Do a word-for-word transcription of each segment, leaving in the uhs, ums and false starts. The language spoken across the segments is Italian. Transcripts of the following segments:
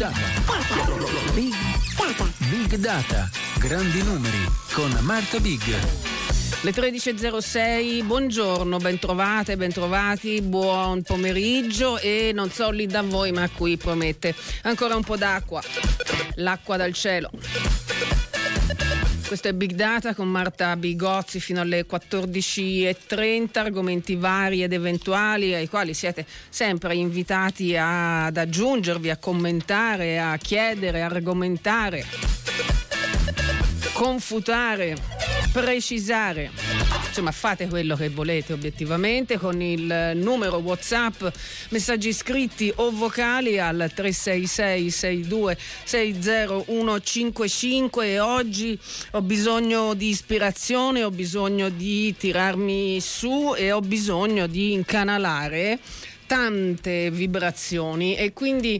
Data. Big Data. Big Data. Grandi numeri con Marta Big. Le tredici e zero sei, buongiorno, bentrovate, bentrovati, buon pomeriggio e non so lì da voi, ma qui promette ancora un po' d'acqua, l'acqua dal cielo. Questo è Big Data con Marta Bigozzi fino alle quattordici e trenta, argomenti vari ed eventuali ai quali siete sempre invitati a, ad aggiungervi, a commentare, a chiedere, a argomentare, confutare, precisare, insomma fate quello che volete obiettivamente con il numero WhatsApp, messaggi scritti o vocali al tre sei sei sei due sei zero uno cinque cinque. E oggi ho bisogno di ispirazione, ho bisogno di tirarmi su e ho bisogno di incanalare tante vibrazioni e quindi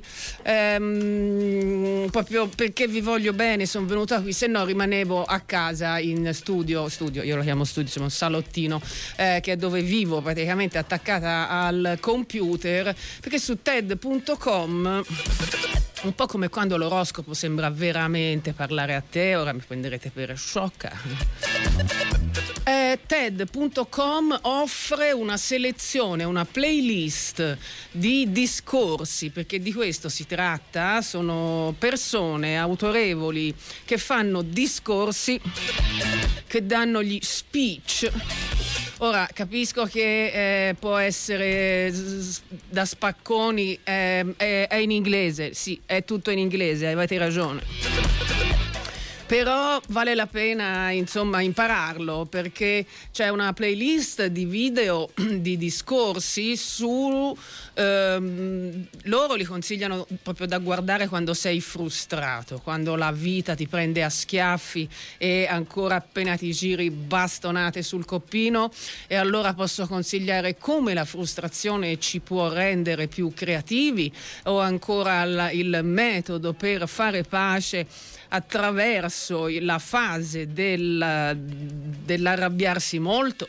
ehm, proprio perché vi voglio bene sono venuta qui, se no rimanevo a casa in studio, studio io lo chiamo studio, insomma un salottino eh, che è dove vivo praticamente attaccata al computer, perché su T E D punto com, un po' come quando l'oroscopo sembra veramente parlare a te, ora mi prenderete per sciocca. Eh, T E D punto com offre una selezione, una playlist di discorsi, perché di questo si tratta, sono persone autorevoli che fanno discorsi, che danno gli speech. Ora capisco che eh, può essere da spacconi, eh, è, è in inglese, sì, è tutto in inglese, avete ragione. Però vale la pena insomma impararlo, perché c'è una playlist di video di discorsi su ehm, loro li consigliano proprio da guardare quando sei frustrato, quando la vita ti prende a schiaffi e ancora appena ti giri bastonate sul coppino, e allora posso consigliare come la frustrazione ci può rendere più creativi, o ancora la, il metodo per fare pace attraverso la fase del, dell'arrabbiarsi molto.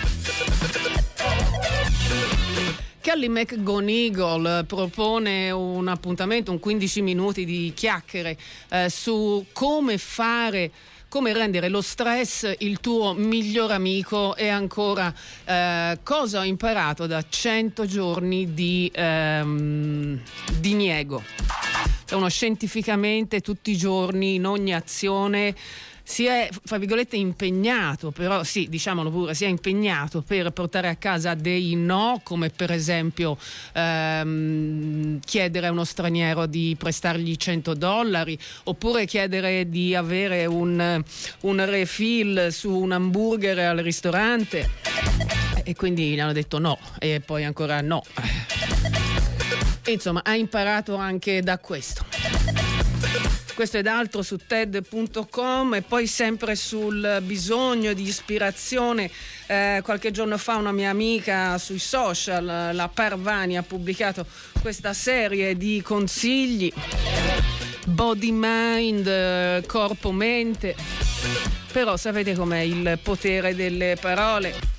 Kelly McGonigal propone un appuntamento, un quindici minuti di chiacchiere eh, su come fare, come rendere lo stress il tuo miglior amico, e ancora eh, cosa ho imparato da cento giorni di ehm, diniego. Uno scientificamente tutti i giorni, in ogni azione si è, fra virgolette, impegnato, però sì, diciamolo pure, si è impegnato per portare a casa dei no, come per esempio ehm, chiedere a uno straniero di prestargli cento dollari, oppure chiedere di avere un, un refill su un hamburger al ristorante, e quindi gli hanno detto no, e poi ancora no. Insomma, ha imparato anche da questo. Questo ed altro su T E D punto com. E poi sempre sul bisogno di ispirazione, eh, qualche giorno fa una mia amica sui social, la Parvani, ha pubblicato questa serie di consigli: body mind, corpo mente. Però sapete com'è il potere delle parole.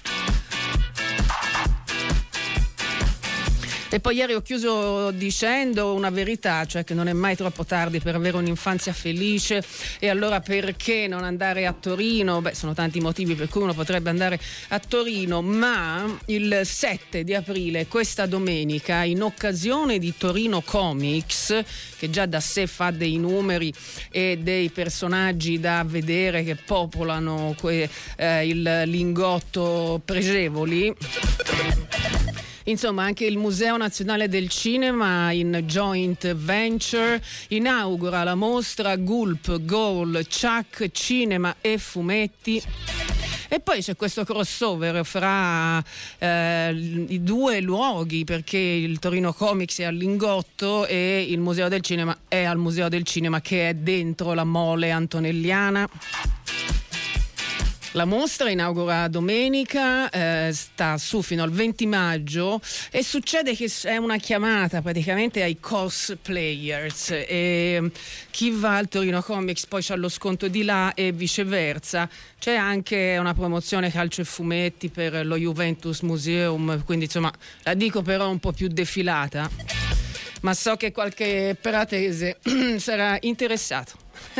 E poi ieri ho chiuso dicendo una verità, cioè che non è mai troppo tardi per avere un'infanzia felice. E allora perché non andare a Torino? Beh, sono tanti motivi per cui uno potrebbe andare a Torino, ma il sette di aprile, questa domenica, in occasione di Torino Comics, che già da sé fa dei numeri e dei personaggi da vedere che popolano que, eh, il lingotto pregevoli. Insomma, anche il Museo Nazionale del Cinema, in joint venture, inaugura la mostra Gulp, Goal, Chuck, Cinema e Fumetti. E poi c'è questo crossover fra eh, i due luoghi, perché il Torino Comics è al Lingotto e il Museo del Cinema è al Museo del Cinema, che è dentro la Mole Antonelliana. La mostra inaugura domenica, eh, sta su fino al venti maggio, e succede che è una chiamata praticamente ai cosplayers, e chi va al Torino Comics poi c'ha lo sconto di là e viceversa. C'è anche una promozione calcio e fumetti per lo Juventus Museum, quindi insomma la dico però un po' più defilata. ma so che qualche pratese sarà interessato.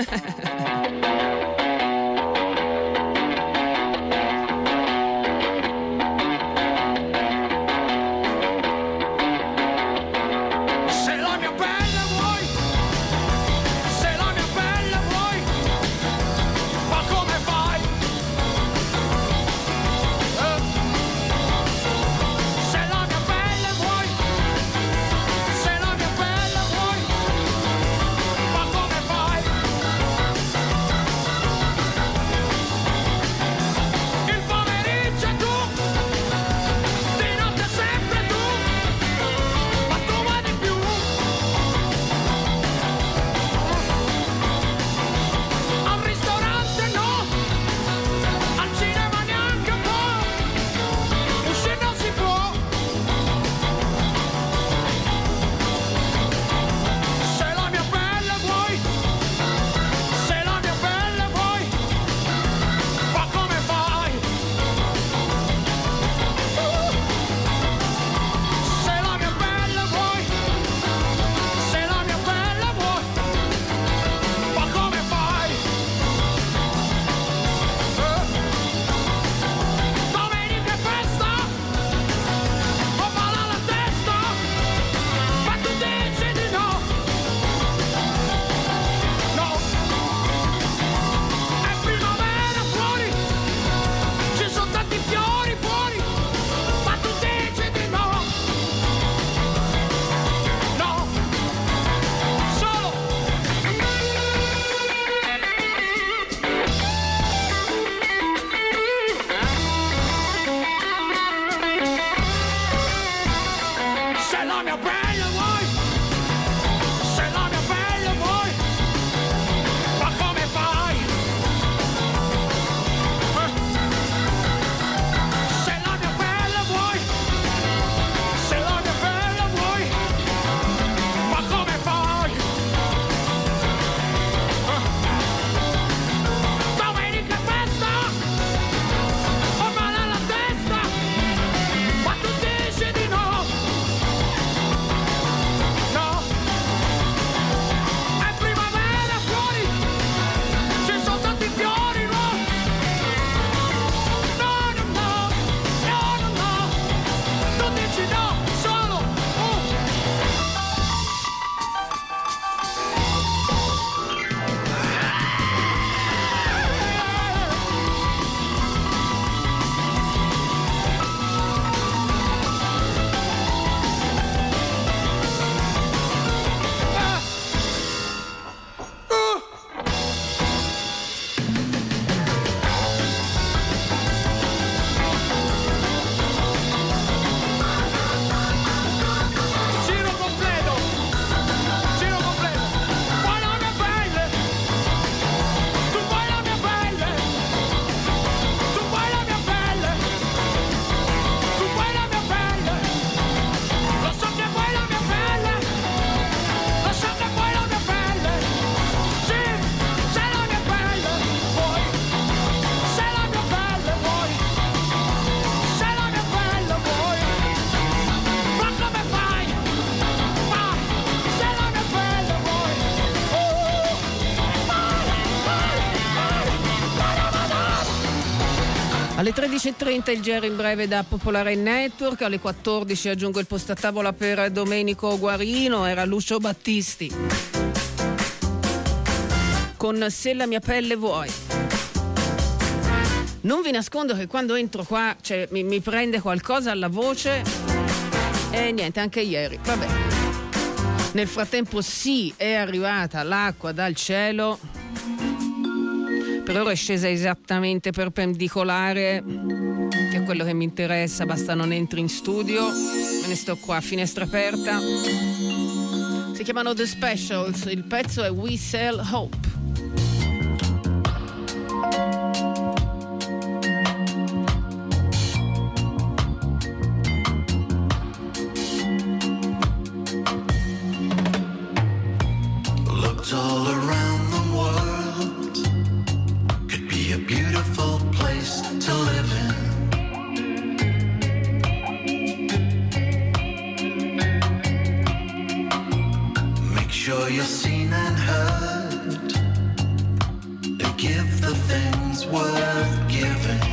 Alle tredici e trenta il G R in breve da Popolare Network, alle quattordici aggiungo il post a tavola per Domenico Guarino, era Lucio Battisti con Se la mia pelle vuoi. Non vi nascondo che quando entro qua, cioè, mi, mi prende qualcosa alla voce e niente, anche ieri, vabbè. Nel frattempo sì, è arrivata l'acqua dal cielo, per ora è scesa esattamente perpendicolare, che è quello che mi interessa, basta non entri in studio, me ne sto qua, finestra aperta. Si chiamano The Specials, il pezzo è We Sell Hope. Looked all around the world, could be a beautiful place to live in. sure you're seen and heard, and give the things worth giving.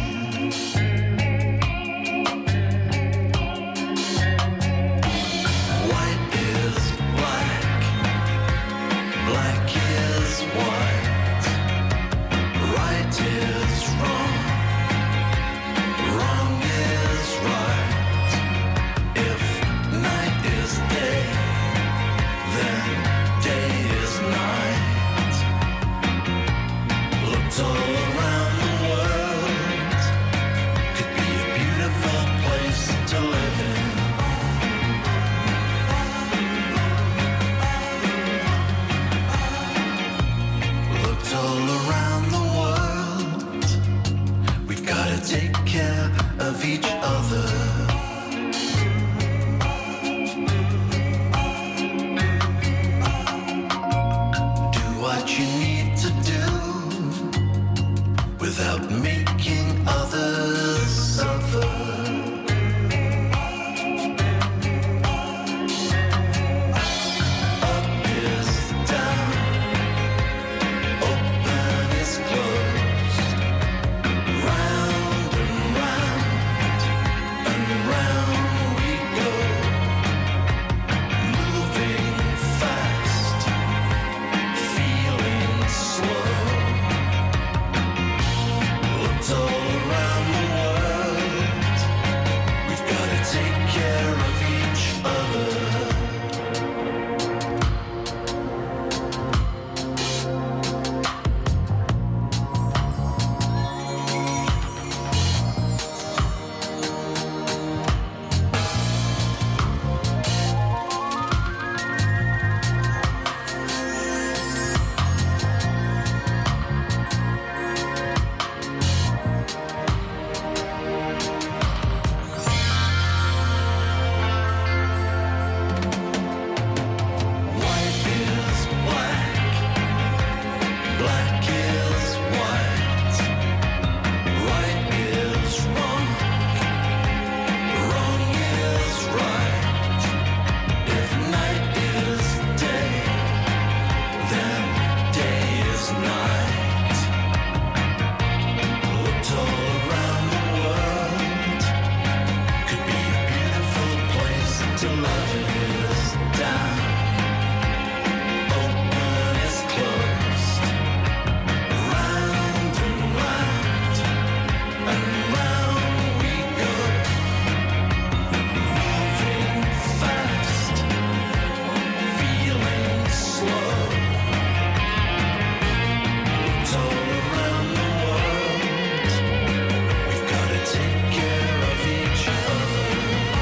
White is black, black is white, right is wrong, wrong is right. If night is day, then day is night. Looked all around the world, could be a beautiful place to live in. Looked all around the world, we've gotta take care of each other. What you need to do without making others suffer. Up is down, open is closed, round and round and round we go, moving fast, feeling slow. Looked all around the world, we've gotta take care of each other. White is black, black is white, right is wrong, wrong is right. If night is day, then day is night. Looked all around the world, could be a beautiful place to love. Is down, open is closed, round and round and round we go, moving fast, feeling slow. Looked all around the world, we've gotta take care of each other.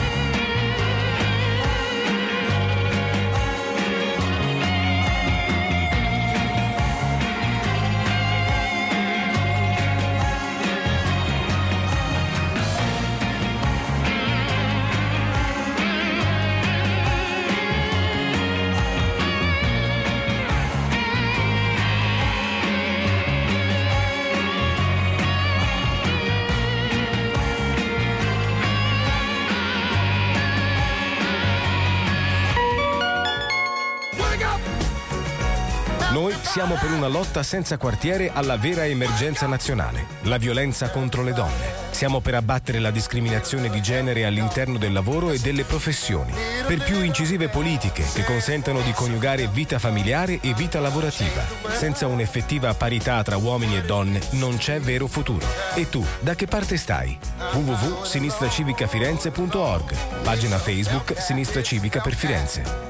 Noi siamo per una lotta senza quartiere alla vera emergenza nazionale, la violenza contro le donne. Siamo per abbattere la discriminazione di genere all'interno del lavoro e delle professioni, per più incisive politiche che consentano di coniugare vita familiare e vita lavorativa. Senza un'effettiva parità tra uomini e donne non c'è vero futuro. E tu, da che parte stai? w w w punto sinistra civica firenze punto org, pagina Facebook Sinistra Civica per Firenze.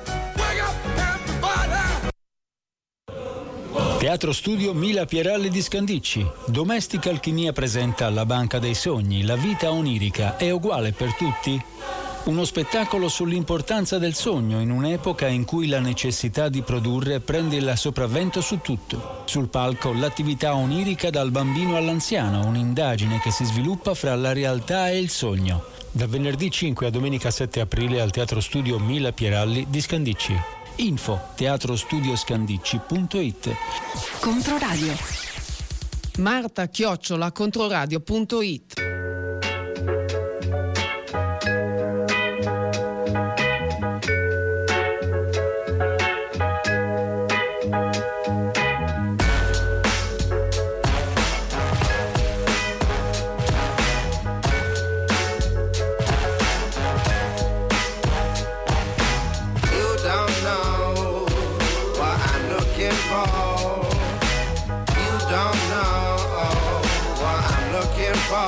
Teatro Studio Mila Pieralli di Scandicci. Domestica Alchimia presenta La Banca dei Sogni, la vita onirica è uguale per tutti? Uno spettacolo sull'importanza del sogno in un'epoca in cui la necessità di produrre prende il sopravvento su tutto. Sul palco l'attività onirica dal bambino all'anziano, un'indagine che si sviluppa fra la realtà e il sogno. Da venerdì cinque a domenica sette aprile al Teatro Studio Mila Pieralli di Scandicci. Info teatrostudioscandicci punto it. Controradio. Marta chiocciola controradio punto it. for. You don't know what I'm looking for.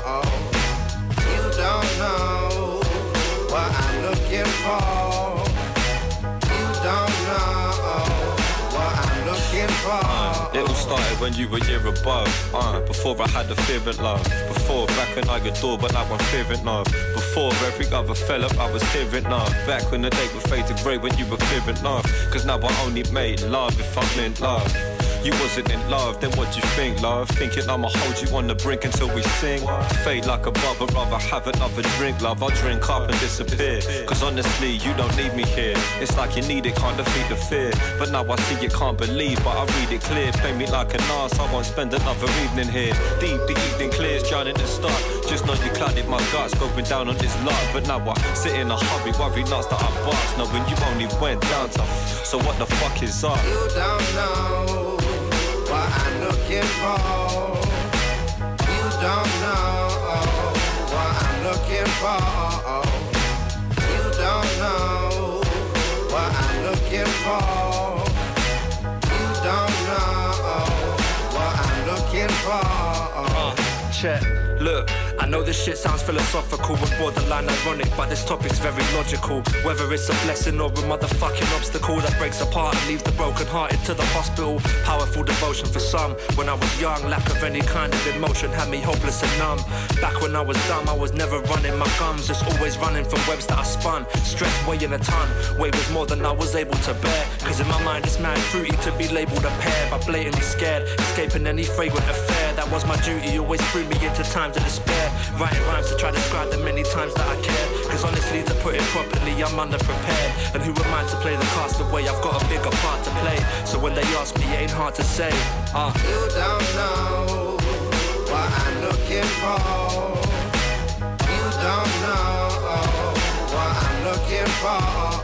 You don't know what I'm looking for. You don't know what I'm looking for. Uh, it all started when you were a year above. Uh, before I had the fear of love. Before, back when I adored, but now I'm fearing love. Before every other fella, I was hearing love. Back when the day would fade to grey when you were clearing love. Cause now I only made love if I'm in love. You wasn't in love, then what you think, love? Thinking I'ma hold you on the brink until we sing. Fade like a bubble, rather have another drink, love. I'll drink up and disappear. Cause honestly, you don't need me here. It's like you need it, can't defeat the fear. But now I see you can't believe, but I read it clear. Play me like an arse, I won't spend another evening here. Deep, the evening clears, drowning the start. Just know you clouded my guts, going down on this lot. But now I sit in a hurry, worry nuts that I bust. Knowing you only went down tough. So what the fuck is up? You don't know what I'm looking for. You don't know what I'm looking for. You don't know what I'm looking for. You don't know what I'm looking for. Uh, check. Look, I know this shit sounds philosophical and borderline ironic, but this topic's very logical. Whether it's a blessing or a motherfucking obstacle that breaks apart and leaves the broken hearted to the hospital. Powerful devotion for some. When I was young, lack of any kind of emotion had me hopeless and numb. Back when I was dumb, I was never running my gums, just always running from webs that I spun. Stress weighing a ton, weight was more than I was able to bear. Cause in my mind it's mad fruity to be labelled a pair, but blatantly scared, escaping any fragrant affair. That was my duty, always threw me into times of despair. Writing rhymes to try to describe the many times that I cared. Cause honestly, to put it properly, I'm underprepared. And who am I to play the cast away? I've got a bigger part to play. So when they ask me, it ain't hard to say. uh. You don't know what I'm looking for. You don't know what I'm looking for.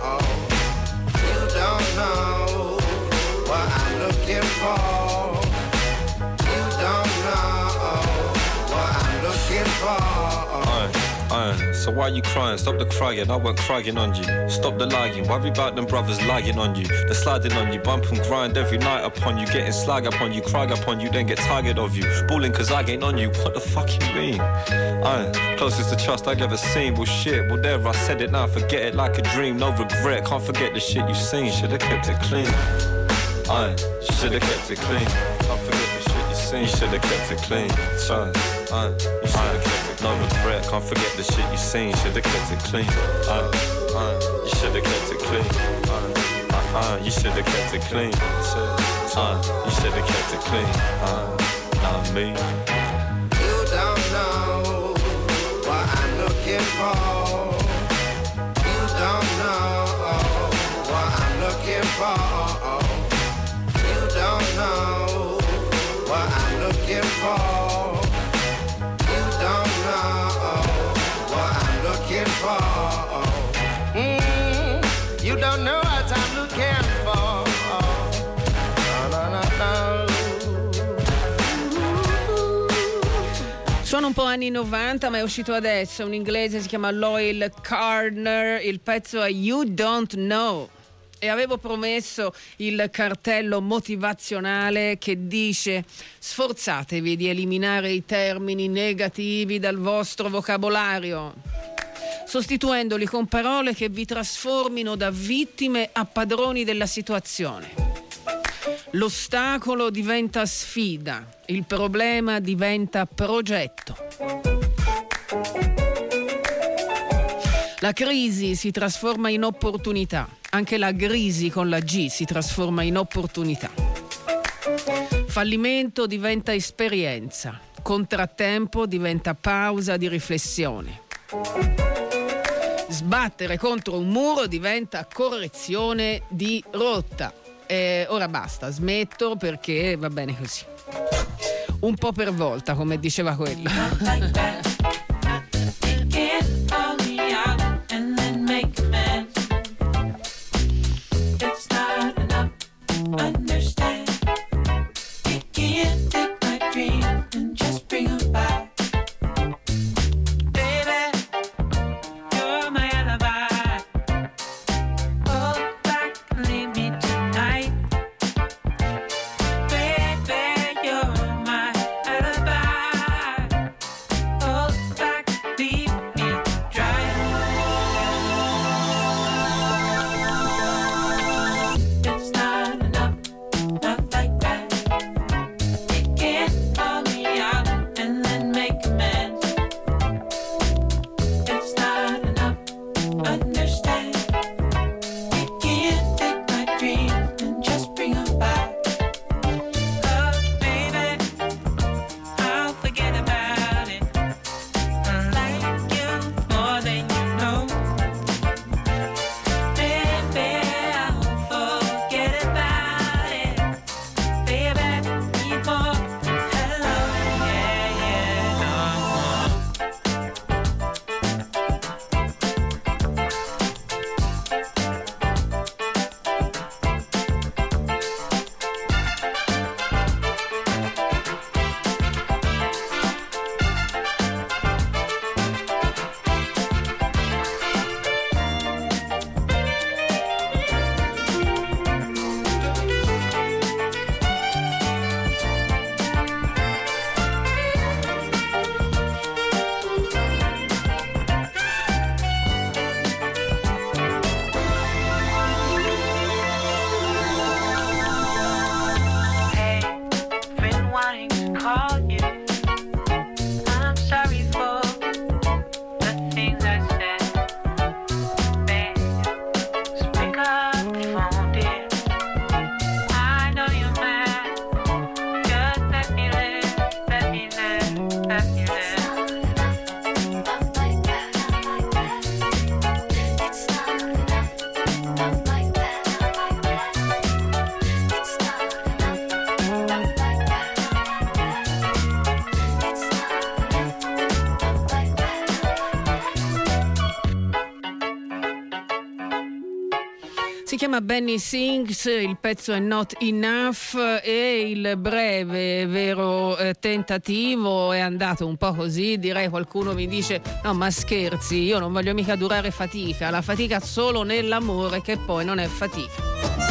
You don't know what I'm looking for. You don't know what I'm looking for. Uh, uh, so why you crying? Stop the crying, I went crying on you. Stop the lying, worry about them brothers lying on you. They're sliding on you, bump and grind every night upon you. Getting slag upon you, cry upon you, then get tired of you. Balling cause I ain't on you, what the fuck you mean? Uh, closest to trust I've ever seen. Well shit, well there I said it now, forget it like a dream. No regret, can't forget the shit you seen. Should've kept it clean. Uh, should've kept it clean. Can't forget the shit you seen. You should've kept it clean. Uh, uh, you should've kept it clean. No regret, can't forget the shit you seen. Should've kept it clean. Uh, uh, you should've kept it clean. Uh, uh, uh, you should've kept it clean. Uh, you should've kept it clean. Uh, not me. You don't know what I'm looking for. You don't know what I'm looking for. You don't know what I'm looking for. You don't know what I'm looking for. Mm, you don't know what I'm looking for. No, no, no, no. Sono un po' anni novanta, ma è uscito adesso, un inglese, si chiama Loyle Carner, il pezzo è You Don't Know. E avevo promesso il cartello motivazionale che dice: sforzatevi di eliminare i termini negativi dal vostro vocabolario, sostituendoli con parole che vi trasformino da vittime a padroni della situazione. L'ostacolo diventa sfida, il problema diventa progetto. La crisi si trasforma in opportunità, anche la grisi con la G si trasforma in opportunità. Fallimento diventa esperienza, contrattempo diventa pausa di riflessione. Sbattere contro un muro diventa correzione di rotta. E ora basta, smetto perché va bene così. Un po' per volta, come diceva quella. Si chiama Benny Sings, il pezzo è Not Enough e il breve vero eh, tentativo è andato un po' così, direi. Qualcuno mi dice no ma scherzi, io non voglio mica durare fatica, la fatica solo nell'amore che poi non è fatica.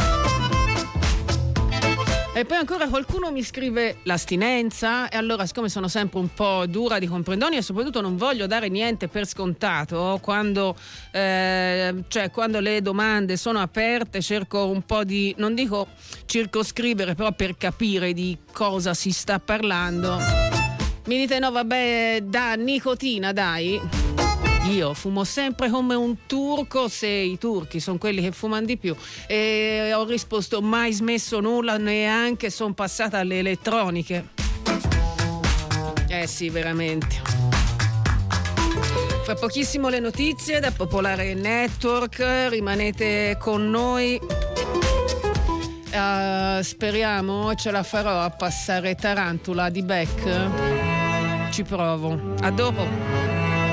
E poi ancora qualcuno mi scrive l'astinenza, e allora siccome sono sempre un po' dura di comprendoni e soprattutto non voglio dare niente per scontato, quando, eh, cioè, quando le domande sono aperte cerco un po' di, non dico circoscrivere, però per capire di cosa si sta parlando. Mi dite no vabbè, da nicotina dai. Io fumo sempre come un turco, se i turchi sono quelli che fumano di più, e ho risposto mai smesso nulla, neanche sono passata alle elettroniche. Eh sì, veramente. Fra pochissimo le notizie da Popolare Network, rimanete con noi. Uh, speriamo ce la farò a passare Tarantula di Beck. Ci provo. A dopo.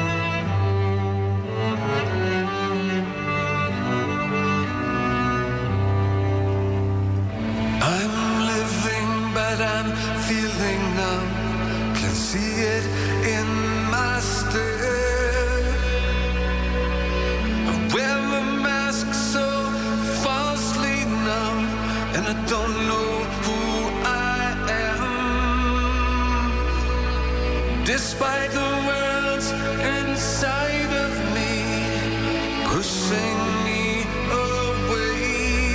I'm living, but I'm feeling numb. Can see it in my stare. I wear a mask so falsely numb, and I don't know who I am. Despite the world's inside of me pushing me away,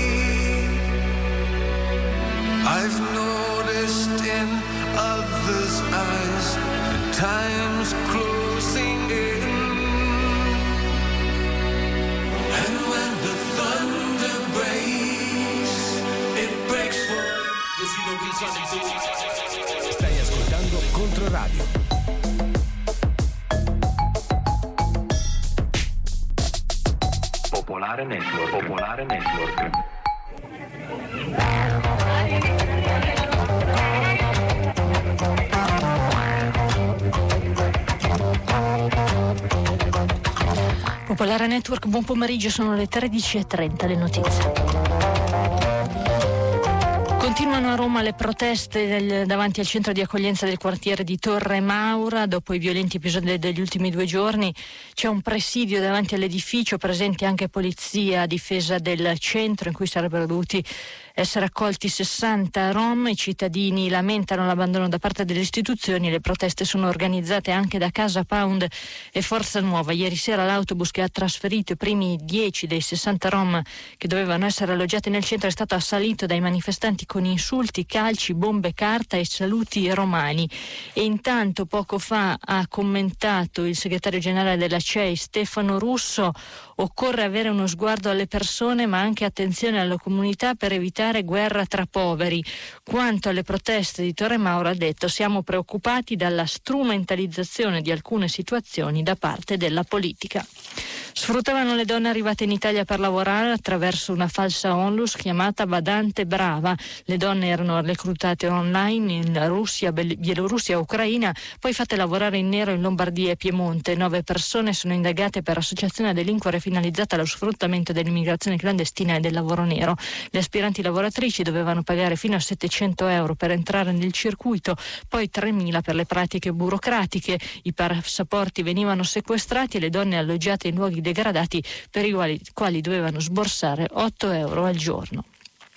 I've noticed in others' eyes the time's closing in. And when the thunder breaks, it breaks for... Stai ascoltando Controradio. Popolare Network. Popolare Network. Popolare Network, buon pomeriggio, sono le tredici e trenta, le notizie. Continuano a Roma le proteste del, davanti al centro di accoglienza del quartiere di Torre Maura. Dopo i violenti episodi degli ultimi due giorni c'è un presidio davanti all'edificio, presenti anche polizia a difesa del centro, in cui sarebbero dovuti essere accolti sessanta rom. I cittadini lamentano l'abbandono da parte delle istituzioni. Le proteste sono organizzate anche da Casa Pound e Forza Nuova. Ieri sera l'autobus che ha trasferito i primi dieci dei sessanta rom che dovevano essere alloggiati nel centro è stato assalito dai manifestanti con insulti, calci, bombe carta e saluti romani. E intanto poco fa ha commentato il segretario generale della C E I Stefano Russo: occorre avere uno sguardo alle persone ma anche attenzione alla comunità per evitare guerra tra poveri. Quanto alle proteste di Torre Maura ha detto: siamo preoccupati dalla strumentalizzazione di alcune situazioni da parte della politica. Sfruttavano le donne arrivate in Italia per lavorare attraverso una falsa onlus chiamata Badante Brava. Le donne erano reclutate online in Russia, Bielorussia e Ucraina, poi fatte lavorare in nero in Lombardia e Piemonte. Nove persone sono indagate per associazione a delinquere finalizzata allo sfruttamento dell'immigrazione clandestina e del lavoro nero. Le aspiranti lavoratrici dovevano pagare fino a settecento euro per entrare nel circuito, poi tremila per le pratiche burocratiche. I passaporti venivano sequestrati e le donne alloggiate in luoghi degradati per i quali, quali dovevano sborsare otto euro al giorno.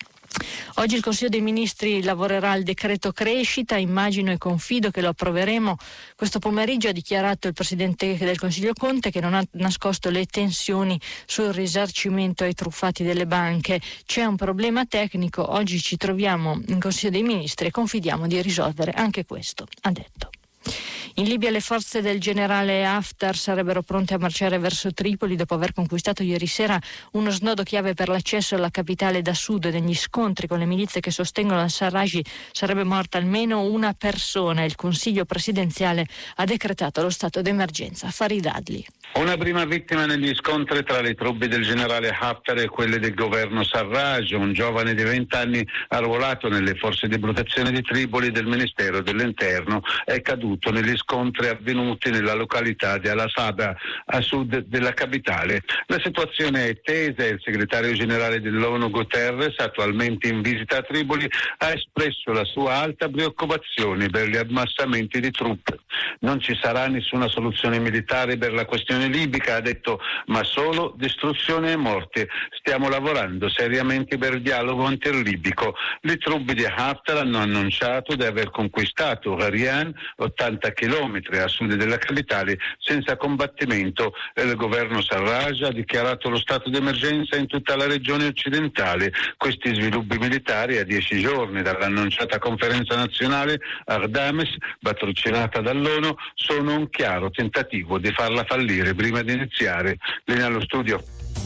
Oggi il Consiglio dei Ministri lavorerà al decreto crescita, immagino e confido che lo approveremo questo pomeriggio, ha dichiarato il Presidente del Consiglio Conte, che non ha nascosto le tensioni sul risarcimento ai truffati delle banche. C'è un problema tecnico, oggi ci troviamo in Consiglio dei Ministri e confidiamo di risolvere anche questo, ha detto. In Libia le forze del generale Haftar sarebbero pronte a marciare verso Tripoli dopo aver conquistato ieri sera uno snodo chiave per l'accesso alla capitale da sud. Negli scontri con le milizie che sostengono al-Sarraj sarebbe morta almeno una persona. Il Consiglio presidenziale ha decretato lo stato d'emergenza. Farid Adli. Una prima vittima negli scontri tra le truppe del generale Haftar e quelle del governo Sarraj, un giovane di venti anni arruolato nelle forze di protezione di Tripoli del Ministero dell'Interno, è caduto negli scontri avvenuti nella località di Al-Asaba, a sud della capitale. La situazione è tesa e il segretario generale dell'ONU Guterres, attualmente in visita a Tripoli, ha espresso la sua alta preoccupazione per gli ammassamenti di truppe. Non ci sarà nessuna soluzione militare per la questione libica, ha detto, ma solo distruzione e morte. Stiamo lavorando seriamente per il dialogo interlibico. Le truppe di Haftar hanno annunciato di aver conquistato Harian, ottanta chilometri a sud della capitale, senza combattimento. Il governo Sarraj ha dichiarato lo stato d'emergenza in tutta la regione occidentale. Questi sviluppi militari, a dieci giorni dall'annunciata conferenza nazionale Ardames, patrocinata dall'ONU, sono un chiaro tentativo di farla fallire prima di iniziare. Linea allo studio.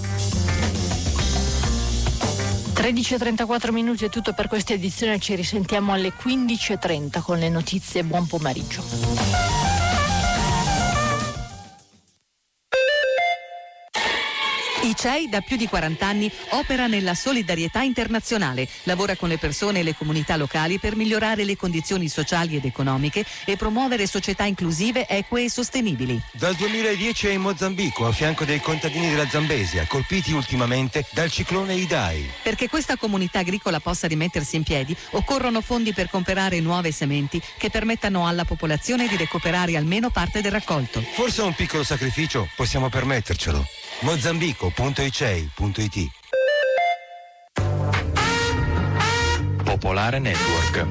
tredici e trentaquattro minuti è tutto per questa edizione, ci risentiamo alle quindici e trenta con le notizie. Buon pomeriggio. I C E I da più di quaranta anni opera nella solidarietà internazionale, lavora con le persone e le comunità locali per migliorare le condizioni sociali ed economiche e promuovere società inclusive, eque e sostenibili. Dal duemiladieci è in Mozambico, a fianco dei contadini della Zambesia, colpiti ultimamente dal ciclone Idai. Perché questa comunità agricola possa rimettersi in piedi, occorrono fondi per comprare nuove sementi che permettano alla popolazione di recuperare almeno parte del raccolto. Forse un piccolo sacrificio possiamo permettercelo. Mozambico punto i c e i punto i t. Popolare Network.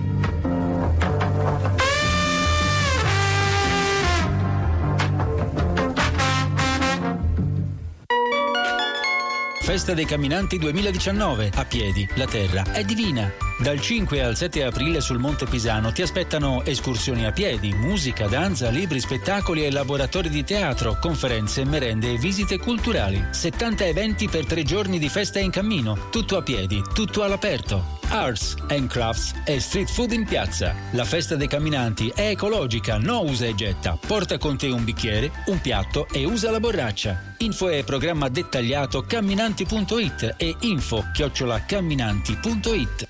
Festa dei Camminanti duemiladiciannove. A piedi, la terra è divina. Dal cinque al sette aprile sul Monte Pisano ti aspettano escursioni a piedi, musica, danza, libri, spettacoli e laboratori di teatro, conferenze, merende e visite culturali. settanta eventi per tre giorni di festa in cammino. Tutto a piedi, tutto all'aperto. Arts and Crafts e Street Food in piazza. La Festa dei Camminanti è ecologica, no usa e getta. Porta con te un bicchiere, un piatto e usa la borraccia. Info e programma dettagliato camminanti punto it e info chiocciola camminanti punto it.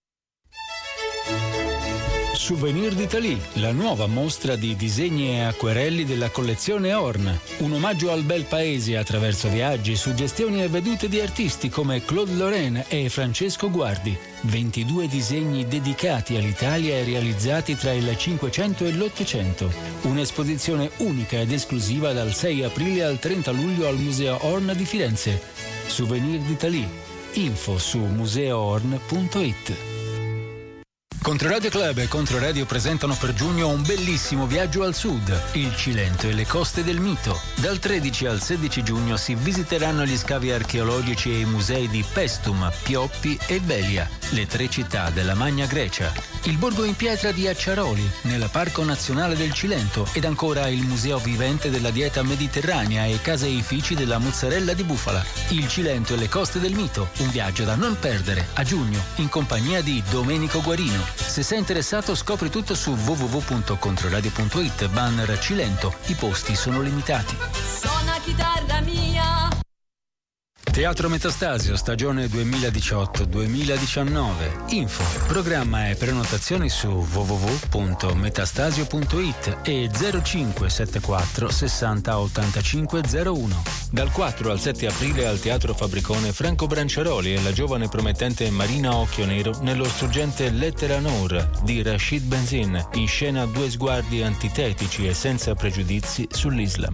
Souvenir d'Italie, la nuova mostra di disegni e acquerelli della collezione Horn. Un omaggio al bel paese attraverso viaggi, suggestioni e vedute di artisti come Claude Lorrain e Francesco Guardi. ventidue disegni dedicati all'Italia e realizzati tra il Cinquecento e l'Ottocento. Un'esposizione unica ed esclusiva dal sei aprile al trenta luglio al Museo Horn di Firenze. Souvenir d'Italie. Info su museo horn punto it. Controradio Club e Controradio presentano per giugno un bellissimo viaggio al sud, il Cilento e le coste del mito. Dal tredici al sedici giugno si visiteranno gli scavi archeologici e i musei di Pestum, Pioppi e Velia, le tre città della Magna Grecia. Il borgo in pietra di Acciaroli, nel Parco Nazionale del Cilento, ed ancora il Museo Vivente della Dieta Mediterranea e Casa Eifici della Mozzarella di Bufala. Il Cilento e le coste del mito, un viaggio da non perdere, a giugno, in compagnia di Domenico Guarino. Se sei interessato scopri tutto su w w w punto controradio punto it, banner Cilento, i posti sono limitati. Suona chitarra mia. Teatro Metastasio, stagione duemiladiciotto duemiladiciannove. Info, programma e prenotazioni su w w w punto metastasio punto it e zero cinque sette quattro sessanta ottantacinque zero uno. Dal quattro al sette aprile al Teatro Fabbricone Franco Branciaroli e la giovane promettente Marina Occhio Nero nello struggente Lettera Nour di Rashid Benzin, in scena due sguardi antitetici e senza pregiudizi sull'Islam.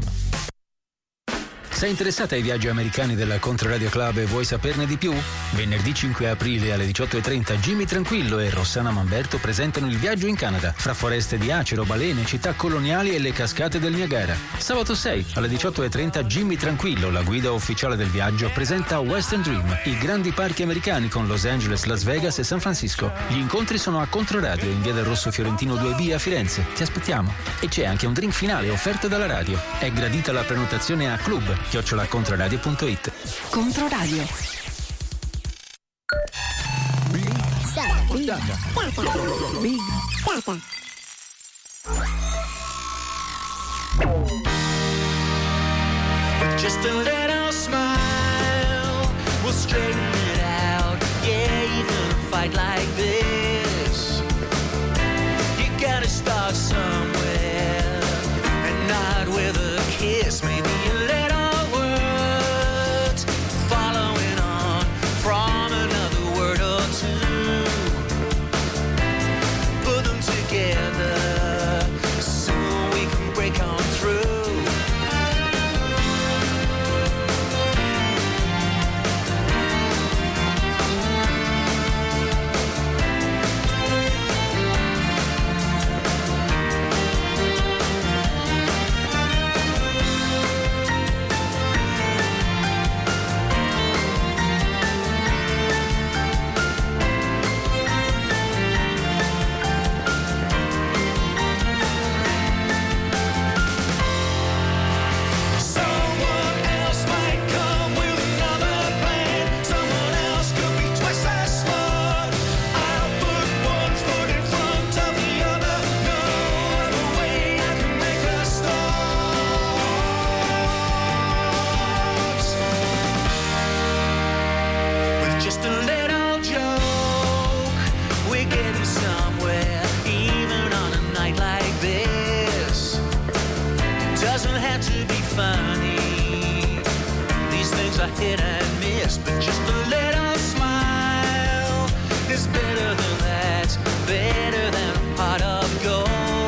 Sei interessata ai viaggi americani della Controradio Club e vuoi saperne di più? Venerdì cinque aprile alle diciotto e trenta Jimmy Tranquillo e Rossana Manberto presentano il viaggio in Canada, fra foreste di acero, balene, città coloniali e le cascate del Niagara. Sabato sei alle diciotto e trenta Jimmy Tranquillo, la guida ufficiale del viaggio, presenta Western Dream, i grandi parchi americani con Los Angeles, Las Vegas e San Francisco. Gli incontri sono a Controradio in via del Rosso Fiorentino due B a Firenze. Ti aspettiamo. E c'è anche un drink finale offerto dalla radio. È gradita la prenotazione a club chiocciola controradio punto it. Controradio. Big Data. Big Data. Just a little smile will straighten it out. Yeah, even a fight like this, you gotta start somewhere. just a little joke. We're getting somewhere, even on a night like this. It doesn't have to be funny. These things are hit and miss, but just a little smile is better than that, better than a pot of gold.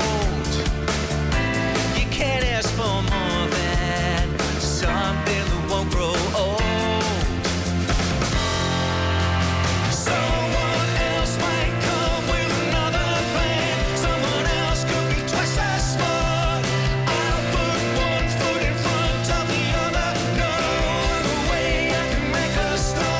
You can't ask for more than something that won't grow old. Someone else might come with another plan. Someone else could be twice as smart. I'll put one foot in front of the other. No other way I can make a start.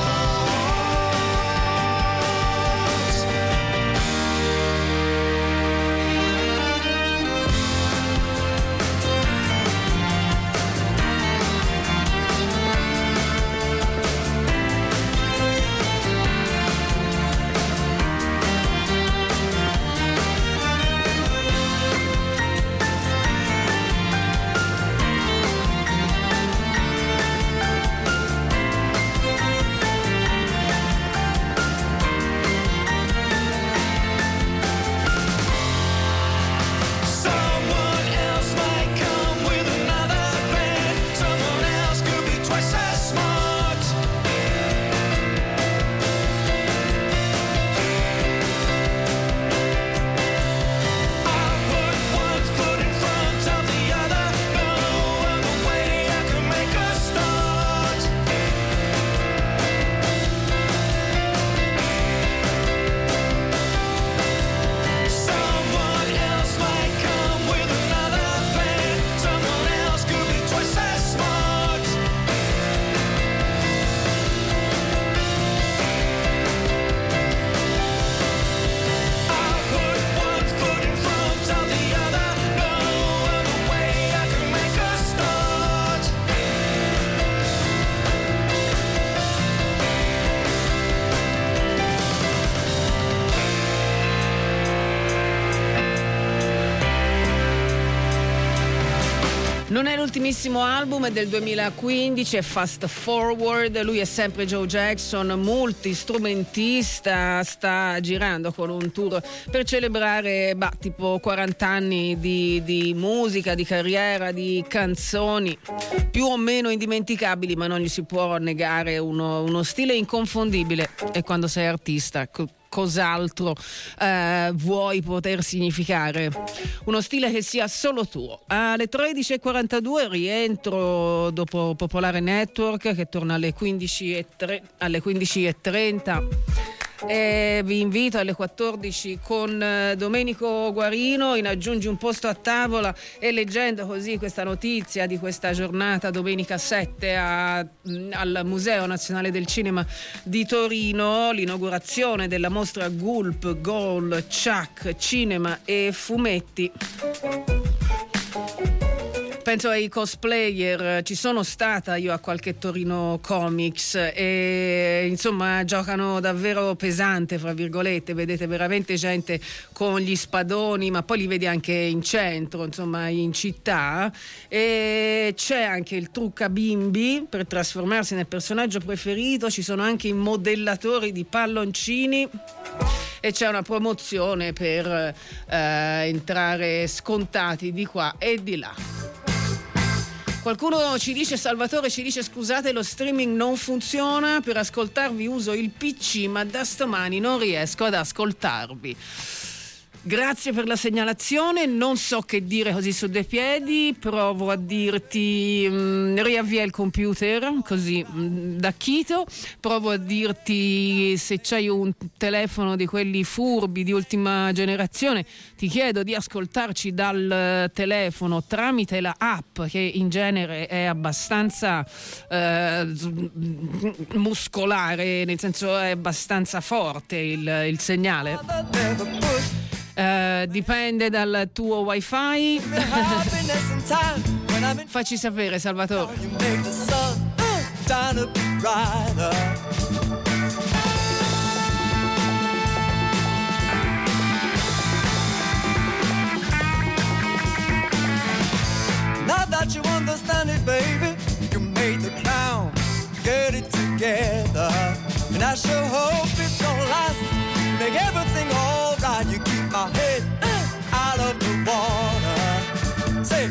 Someone else might come with another plan. Someone else could be twice as smart. I'll put one foot in front of the other. No other way I can make a start. Someone else might come with another plan. Someone else could be twice as smart. I'll put one foot in front of the other. No other way I can make a start. Non è l'ultimissimo album, è del duemilaquindici, è Fast Forward. Lui è sempre Joe Jackson, multistrumentista, sta girando con un tour per celebrare bah, tipo quaranta anni di, di musica, di carriera, di canzoni più o meno indimenticabili, ma non gli si può negare uno, uno stile inconfondibile. E quando sei artista, co- cos'altro eh, vuoi poter significare? Uno stile che sia solo tuo. Alle tredici e quarantadue rientro dopo Popolare Network, che torna alle quindici e tre, alle quindici e trenta. E vi invito alle quattordici con eh, Domenico Guarino in Aggiungi un posto a tavola, e leggendo così questa notizia di questa giornata domenica sette a, al Museo Nazionale del Cinema di Torino, l'inaugurazione della mostra Gulp, Gol, Chuck, Cinema e Fumetti. Penso ai cosplayer, ci sono stata io a qualche Torino Comics e insomma giocano davvero pesante, fra virgolette, vedete veramente gente con gli spadoni, ma poi li vedi anche in centro, insomma in città, e c'è anche il trucca bimbi per trasformarsi nel personaggio preferito, ci sono anche i modellatori di palloncini e c'è una promozione per eh, entrare scontati di qua e di là. Qualcuno ci dice, Salvatore ci dice: scusate, lo streaming non funziona, per ascoltarvi uso il P C, ma da stamani non riesco ad ascoltarvi. Grazie per la segnalazione, non so che dire così su due piedi, provo a dirti mh, riavvia il computer così mh, da chito, provo a dirti se c'hai un telefono di quelli furbi di ultima generazione, ti chiedo di ascoltarci dal telefono tramite la app, che in genere è abbastanza eh, muscolare, nel senso è abbastanza forte il, il segnale. Uh, dipende dal tuo wifi. Facci sapere, Salvatore. Now that you understand it, baby, you made the count, get it together. And I sure hope it's gonna last. Make everything alright. You keep my head uh, out of the water. Say.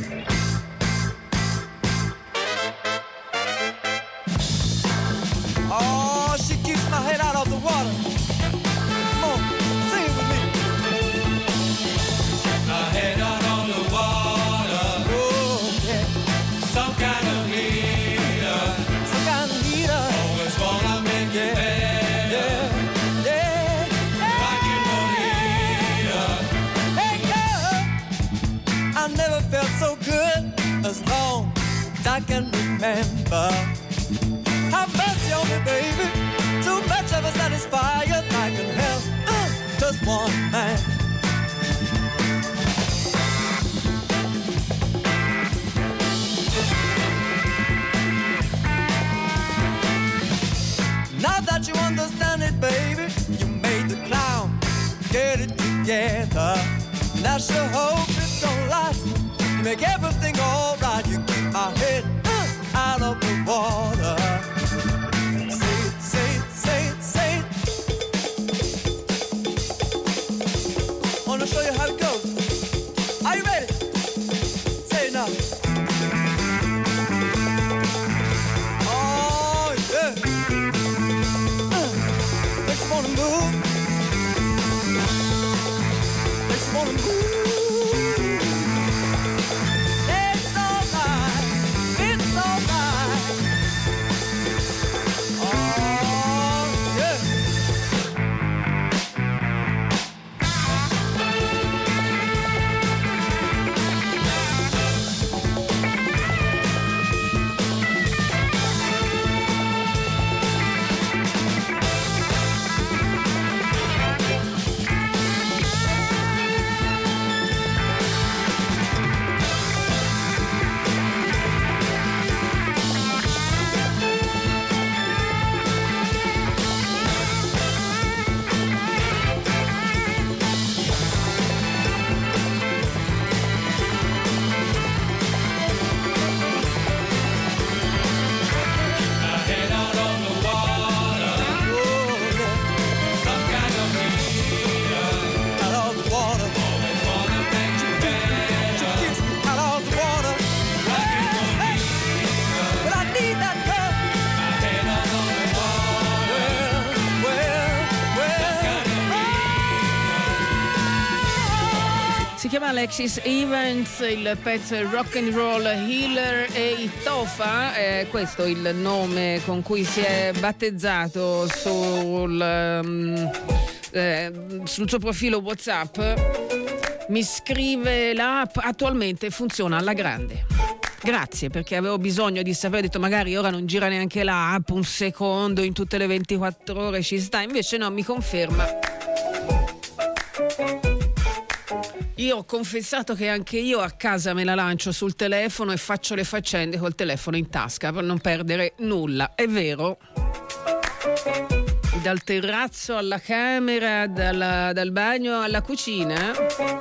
Oh, she keeps my head out of the water. Come on, sing it with me. My head out on the water. Oh, yeah. Some kind of heater. Some kind of heater. Always wanna make it better. Yeah, yeah, yeah. Rockin' on heater. Hey, girl, I never felt so good as long as I can remember. Have mercy on me, baby. Too much of a satisfier. I can help uh, just one man. Now that you understand it, baby, you made the clown get it together. And I sure hope it's gonna last. You make everything alright. You keep my head uh, out of the water. Say it, say it, say it. Wanna show you how it goes. Are you ready? Say it now. Oh, yeah. Uh, makes you wanna move. Makes you wanna move. It's alright. It's alright. Oh, yeah. Si chiama Alexis Evans, il pezzo è Rock and Roll Healer e Itofa, è questo il nome con cui si è battezzato sul, um, eh, sul suo profilo WhatsApp. Mi scrive l'app, attualmente funziona alla grande. Grazie, perché avevo bisogno di sapere, ho detto magari ora non gira neanche l'app, un secondo in tutte le ventiquattro ore ci sta, invece no, mi conferma. Io ho confessato che anche io a casa me la lancio sul telefono e faccio le faccende col telefono in tasca per non perdere nulla. È vero? Dal terrazzo alla camera, dalla, dal bagno alla cucina.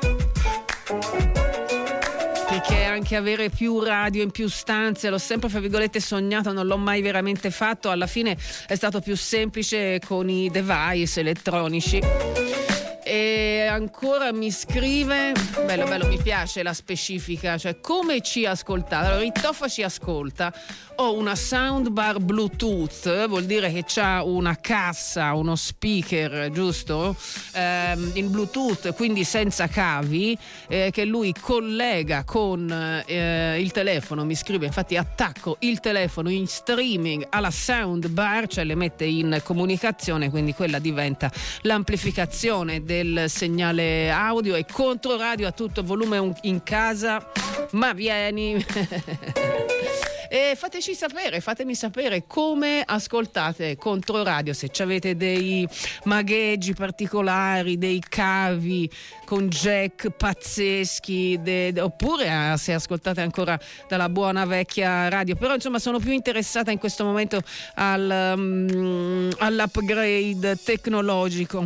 Perché anche avere più radio in più stanze, l'ho sempre fra virgolette sognato, non l'ho mai veramente fatto. Alla fine è stato più semplice con i device elettronici. E ancora mi scrive, bello bello, mi piace la specifica, cioè come ci ascoltate. Allora, Ritoffa ci ascolta. Ho una soundbar Bluetooth, vuol dire che c'ha una cassa, uno speaker, giusto? Ehm, in Bluetooth, quindi senza cavi, eh, che lui collega con eh, il telefono, mi scrive, infatti attacco il telefono in streaming alla soundbar, cioè le mette in comunicazione, quindi quella diventa l'amplificazione del segnale audio e controradio a tutto volume in casa, ma vieni... E fateci sapere, fatemi sapere come ascoltate Controradio, se avete dei magheggi particolari, dei cavi con jack pazzeschi, de, de, oppure eh, se ascoltate ancora dalla buona vecchia radio. Però insomma sono più interessata in questo momento al, um, all'upgrade tecnologico.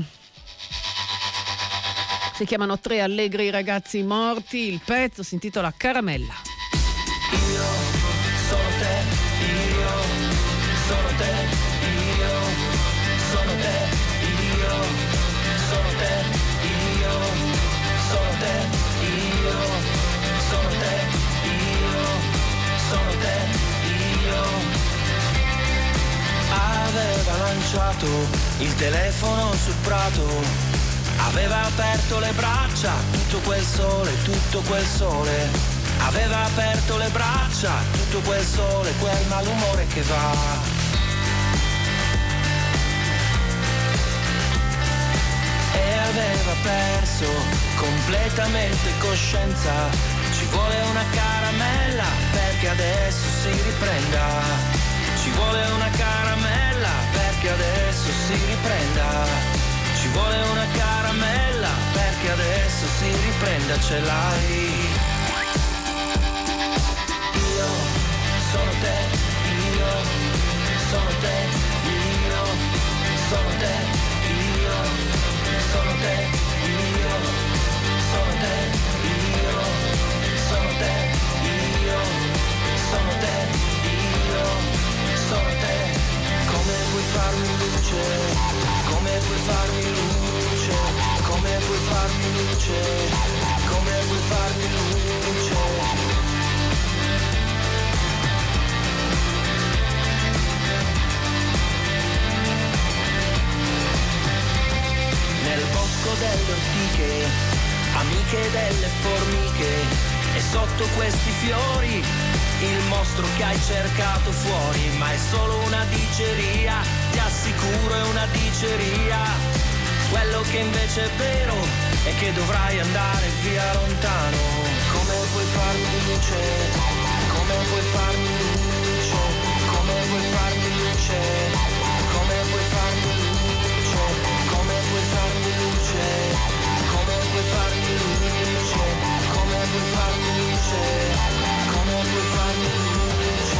Si chiamano Tre allegri ragazzi morti, il pezzo si intitola Caramella. Sono te, io, sono te, io, sono telefono sul prato. Aveva aperto le braccia, tutto quel sole, tutto quel sole. Aveva aperto le braccia, tutto quel sole, quel malumore che va. E aveva perso completamente coscienza. Ci vuole una caramella perché adesso si riprenda. Ci vuole una caramella perché adesso si riprenda. Ci vuole una caramella perché adesso si riprenda, ce l'hai. Io sono te, io sono te, io sono te, io sono te, io sono te, io sono te, io sono te, io sono te. Come puoi farmi luce? Come puoi farmi luce? Come puoi farmi luce? Come puoi farmi luce? Nel bosco delle ortiche, amiche delle formiche, e sotto questi fiori il mostro che hai cercato fuori, ma è solo una diceria, ti assicuro è una diceria. Quello che invece è vero è che dovrai andare via lontano. Come puoi farmi luce? Come puoi farmi luce? Come puoi farmi luce? Come puoi farmi luce? Come puoi farmi luce? Come puoi farmi luce? Come puoi farmi luce? Come puoi farmi luce?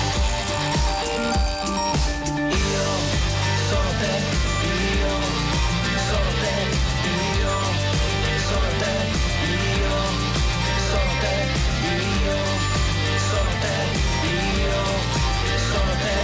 Io sono te, io sono te, io sono te, io sono te, io sono te, io sono te.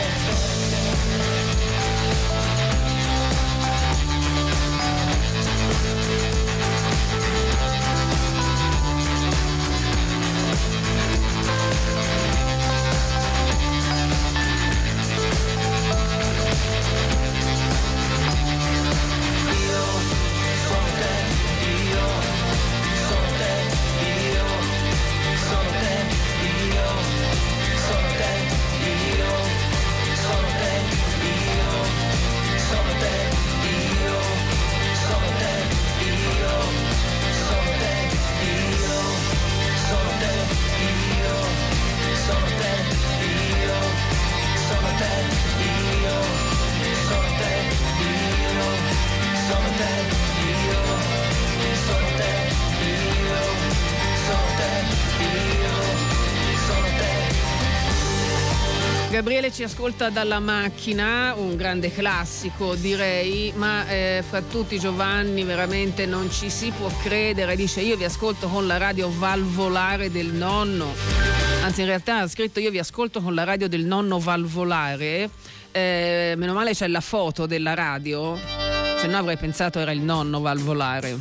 Gabriele ci ascolta dalla macchina, un grande classico direi, ma eh, fra tutti Giovanni veramente non ci si può credere, dice io vi ascolto con la radio valvolare del nonno, anzi in realtà ha scritto io vi ascolto con la radio del nonno valvolare, eh, meno male c'è la foto della radio, se no avrei pensato era il nonno valvolare.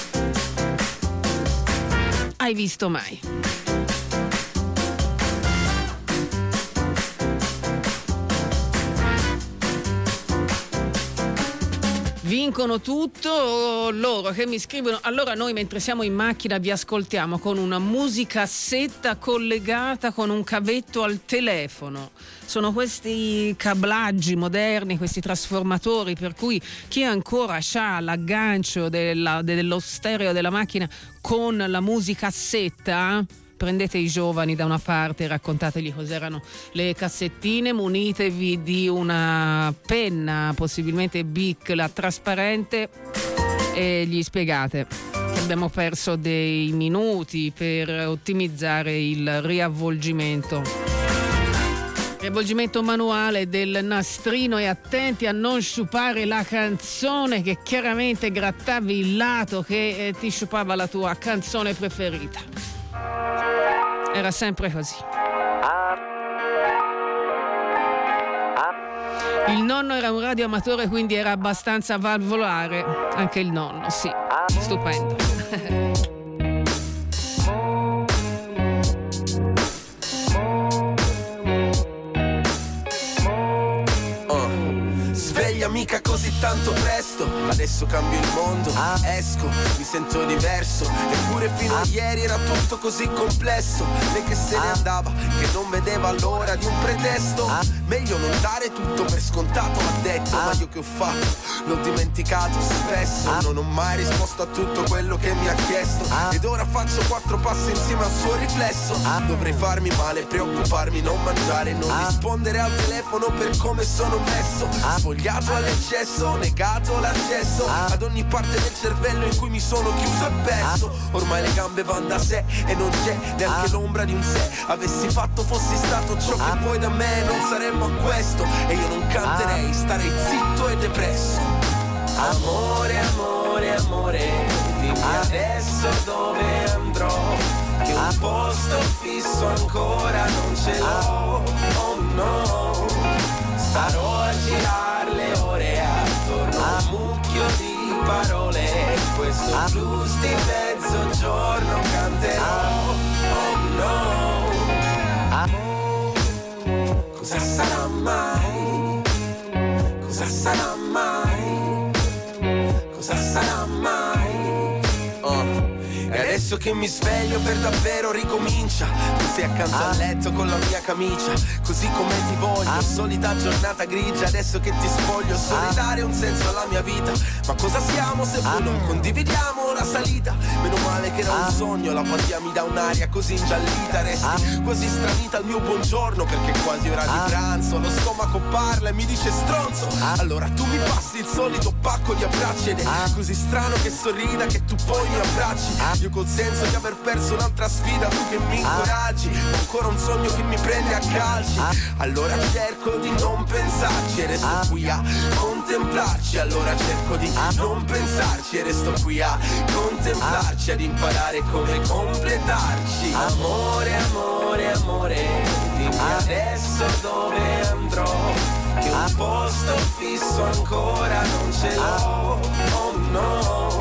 Hai visto mai? Vincono tutto loro che mi scrivono. Allora noi mentre siamo in macchina vi ascoltiamo con una musicassetta collegata con un cavetto al telefono. Sono questi cablaggi moderni, questi trasformatori per cui chi ancora ha l'aggancio della, dello stereo della macchina con la musicassetta, prendete i giovani da una parte e raccontategli cos'erano le cassettine, munitevi di una penna, possibilmente Bic, la trasparente, e gli spiegate che abbiamo perso dei minuti per ottimizzare il riavvolgimento. Riavvolgimento manuale del nastrino e attenti a non sciupare la canzone che chiaramente grattavi il lato che eh, ti sciupava la tua canzone preferita. Era sempre così. Il nonno era un radioamatore, quindi era abbastanza valvolare. Anche il nonno, sì. Stupendo. uh, sveglia mica così tanto tutto presto, adesso cambio il mondo, esco, mi sento diverso, eppure fino a ieri era tutto così complesso. Lei che se ne andava, che non vedeva l'ora di un pretesto, meglio non dare tutto per scontato, ha detto, ma io che ho fatto? L'ho dimenticato spesso, non ho mai risposto a tutto quello che mi ha chiesto, ed ora faccio quattro passi insieme al suo riflesso. Dovrei farmi male, preoccuparmi, non mangiare, non rispondere al telefono per come sono messo, sfogliato all'eccesso, negato l'accesso ad ogni parte del cervello in cui mi sono chiuso e perso. Ormai le gambe vanno da sé e non c'è neanche l'ombra di un sé. Avessi fatto, fossi stato ciò che vuoi da me, non saremmo a questo, e io non canterei, starei zitto e depresso. Amore, amore, amore, dimmi adesso dove andrò, che un posto fisso ancora non ce l'ho, oh no. Starò a girare le ore attorno a un mucchio di parole, questo blues di mezzogiorno canterò, oh no. Cosa sarà mai? Cosa sarà mai? Cosa sarà mai? Oh. E adesso che mi sveglio per davvero ricomincia, tu sei accanto al letto con la mia camicia, così come ti voglio, solita giornata grigia, adesso che ti spoglio, solidare un senso alla mia vita. Ma cosa siamo se poi non condividiamo la salita? Meno male che era un sogno, l'apatia mi dà un'aria così ingiallita, resti quasi stranita al mio buongiorno, perché è quasi ora di pranzo, lo stomaco parla e mi dice stronzo. Allora tu mi passi il solito pacco di abbracci, ed è così strano che sorrida che tu poi mi abbracci. Io col senso di aver perso un'altra sfida, tu che mi incoraggi, ho ancora un sogno che mi prende a calci. Allora cerco di non pensarci e resto qui a contemplarci. Allora cerco di non pensarci e resto qui a contemplarci, ad imparare come completarci. Amore, amore, amore, dimmi adesso dove andrò, che un posto fisso ancora non ce l'ho, oh no.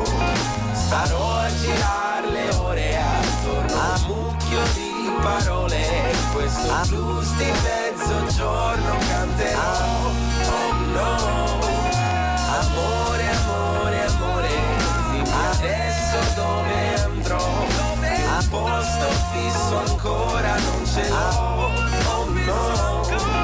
Starò a girare le ore attorno a un mucchio di parole, questo blues di mezzogiorno canterò, oh no. Amore, amore, amore, dimmi adesso dove andrò, che un posto fisso ancora non ce l'ho, oh no.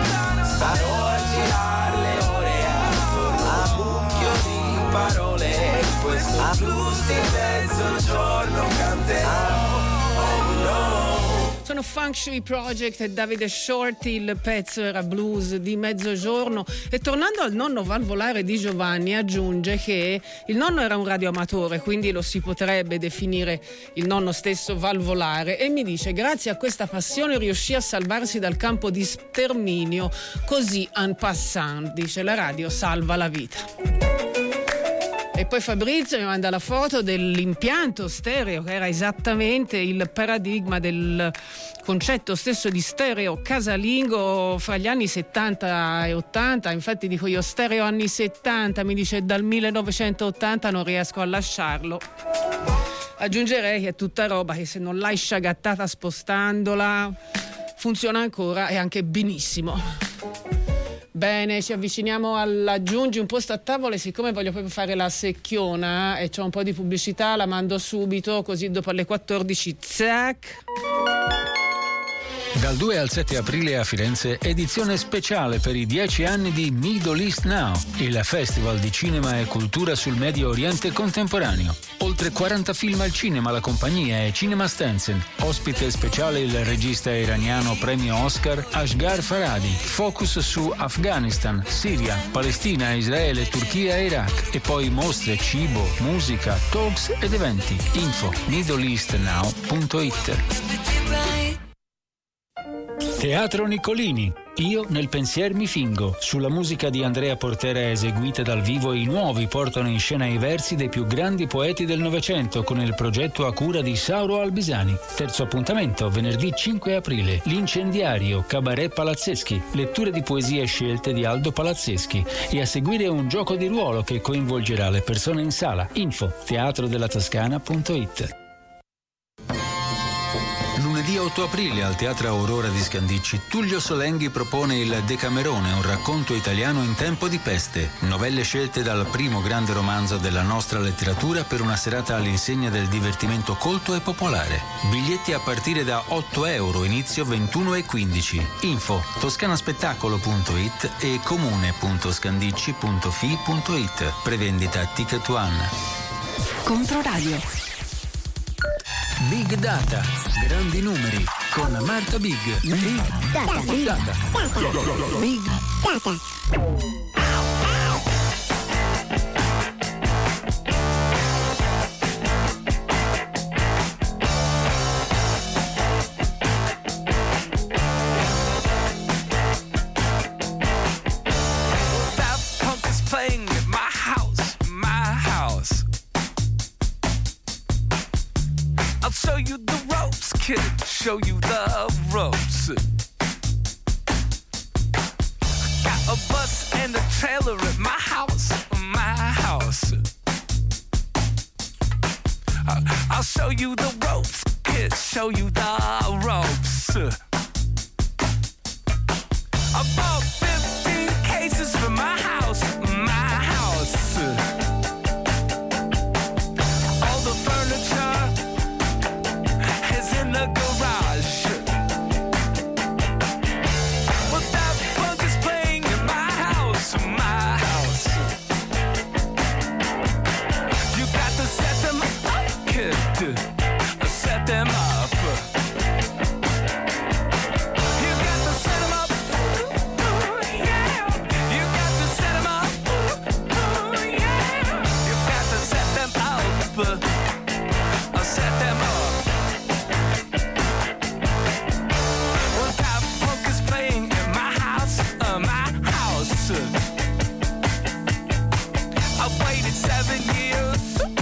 Starò a girare le ore attorno a un mucchio di parole, questo blues di mezzogiorno canterò, oh no. Sono Funk Shui Project e Davide Shorty, il pezzo era Blues di mezzogiorno. E tornando al nonno valvolare di Giovanni, aggiunge che il nonno era un radioamatore, quindi lo si potrebbe definire il nonno stesso valvolare, e mi dice: grazie a questa passione riuscì a salvarsi dal campo di sterminio, così en passant, dice, la radio salva la vita. E poi Fabrizio mi manda la foto dell'impianto stereo, che era esattamente il paradigma del concetto stesso di stereo casalingo fra gli anni settanta e ottanta. Infatti dico io stereo anni settanta, mi dice dal millenovecentottanta non riesco a lasciarlo. Aggiungerei che è tutta roba che se non l'hai sciagattata spostandola funziona ancora, e anche benissimo. Bene, ci avviciniamo all'aggiungi un posto a tavola, e siccome voglio proprio fare la secchiona e c'ho un po' di pubblicità, la mando subito, così dopo alle quattordici, zac. Dal due al sette aprile a Firenze, edizione speciale per i dieci anni di Middle East Now, il festival di cinema e cultura sul Medio Oriente contemporaneo. Oltre quaranta film al cinema, la compagnia è Cinema Stenzen. Ospite speciale il regista iraniano premio Oscar Ashghar Farhadi. Focus su Afghanistan, Siria, Palestina, Israele, Turchia e Iraq. E poi mostre, cibo, musica, talks ed eventi. Info middle east now punto it. Teatro Niccolini. Io nel pensier mi fingo. Sulla musica di Andrea Portera eseguita dal vivo, i nuovi portano in scena i versi dei più grandi poeti del Novecento con il progetto a cura di Sauro Albisani. Terzo appuntamento, venerdì cinque aprile. L'Incendiario, Cabaret Palazzeschi. Letture di poesie scelte di Aldo Palazzeschi. E a seguire un gioco di ruolo che coinvolgerà le persone in sala. Info teatro della toscana punto it. Lunedì otto aprile al Teatro Aurora di Scandicci, Tullio Solenghi propone il Decamerone, un racconto italiano in tempo di peste. Novelle scelte dal primo grande romanzo della nostra letteratura per una serata all'insegna del divertimento colto e popolare. Biglietti a partire da otto euro, inizio ventuno e quindici. Info toscanaspettacolo punto it e comune punto scandicci punto fi punto it. Prevendita Ticket One. Controradio. Big Data, grandi numeri con Marta Big. Big Data. Big Data. Big Data. Show you the ropes. Got a bus and a trailer at my house, my house. I'll show you the ropes, kid, show you the ropes. I bought fifteen cases for my house, my house. All the furniture is in the garage. Set them up. You got to set them up. Ooh, yeah. You got to set them up. Ooh, yeah. You got to set them up. Uh, set them up. Well, that punk is playing in my house, uh, my house. I waited seven years.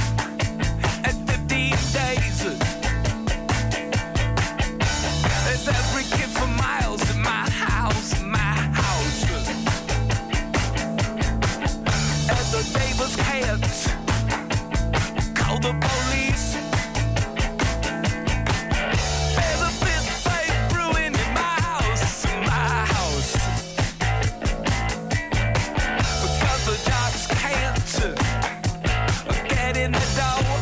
Call the police. There's a big fight brewing in my house, my house. Because the dogs can't get in the door.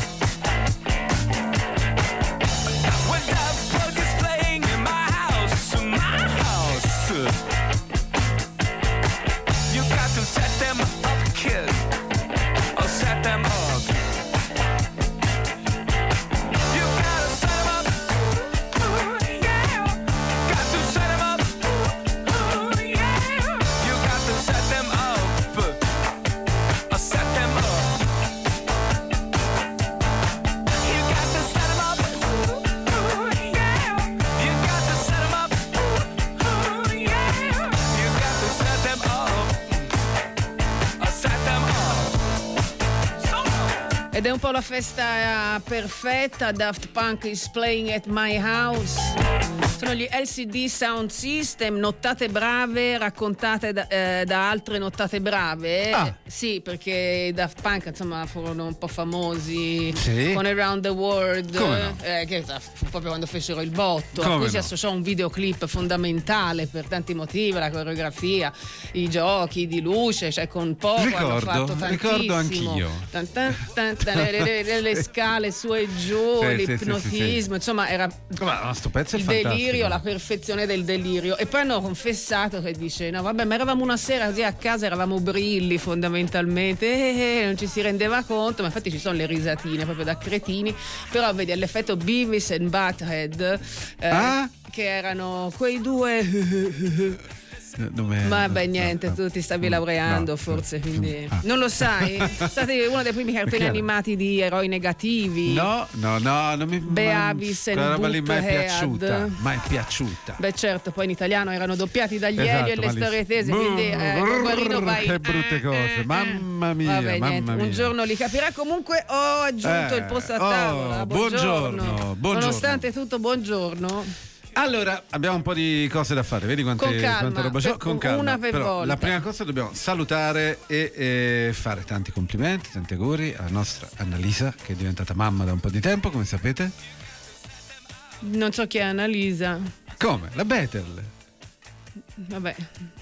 When that plug is playing in my house, my house. You got to set them up, kid. Set them up. You gotta set them up. Ooh, yeah. Got to set them up. Ooh, yeah. You got to set them up. Uh, set them up. You got to set them up. Ooh, yeah. You got to set them up. Ooh, yeah. You got to set them up. Uh, set them up. Ed è un po' la festa perfetta. Daft Punk is playing at my house. Sono gli L C D Sound System, nottate brave raccontate da, eh, da altre nottate brave. Ah. Sì, perché i Daft Punk insomma furono un po' famosi, sì, con Around the World, no? eh, che fu proprio quando fecero il botto. Come a cui no? si associò un videoclip fondamentale per tanti motivi, la coreografia, i giochi di luce, cioè con poco ricordo, hanno fatto tantissimo. ricordo anch'io. Tan, tan, tan, tan, le, le, le scale su e giù, sì, l'ipnotismo, sì, sì, sì. insomma era Ma sto pezzo è il fantastico. delirio, la perfezione del delirio. E poi hanno confessato che dice no vabbè, ma eravamo una sera così a casa, eravamo brilli fondamentalmente, e non ci si rendeva conto, ma infatti ci sono le risatine proprio da cretini, però vedi l'effetto Beavis and Butthead, eh, ah? che erano quei due Dove... Vabbè, niente, tu ti stavi laureando, no, forse, no, quindi ah. non lo sai? State uno dei primi cartoni Chiaro. animati di eroi negativi. No, no, no, non mi Beavis and quella roba lì mai Butthead. piaciuta, mai piaciuta. Beh, certo, poi in italiano erano doppiati dagli Esatto, Elio e le malissimo. storie tese, quindi eh, col guarino vai. Che brutte cose, mamma mia, Vabbè, mamma niente, mia. un giorno li capirà. Comunque ho aggiunto Eh, il posto a oh, tavola. Buongiorno. buongiorno, buongiorno. Nonostante tutto, buongiorno. Allora, abbiamo un po' di cose da fare, vedi quante, Con calma, quanta roba c'ho? per- Con calma. una per Però volta. la prima cosa dobbiamo salutare e, e fare tanti complimenti, tanti auguri alla nostra Annalisa, che è diventata mamma da un po' di tempo, come sapete. Non so chi è Annalisa. Come? La Bethel? Vabbè.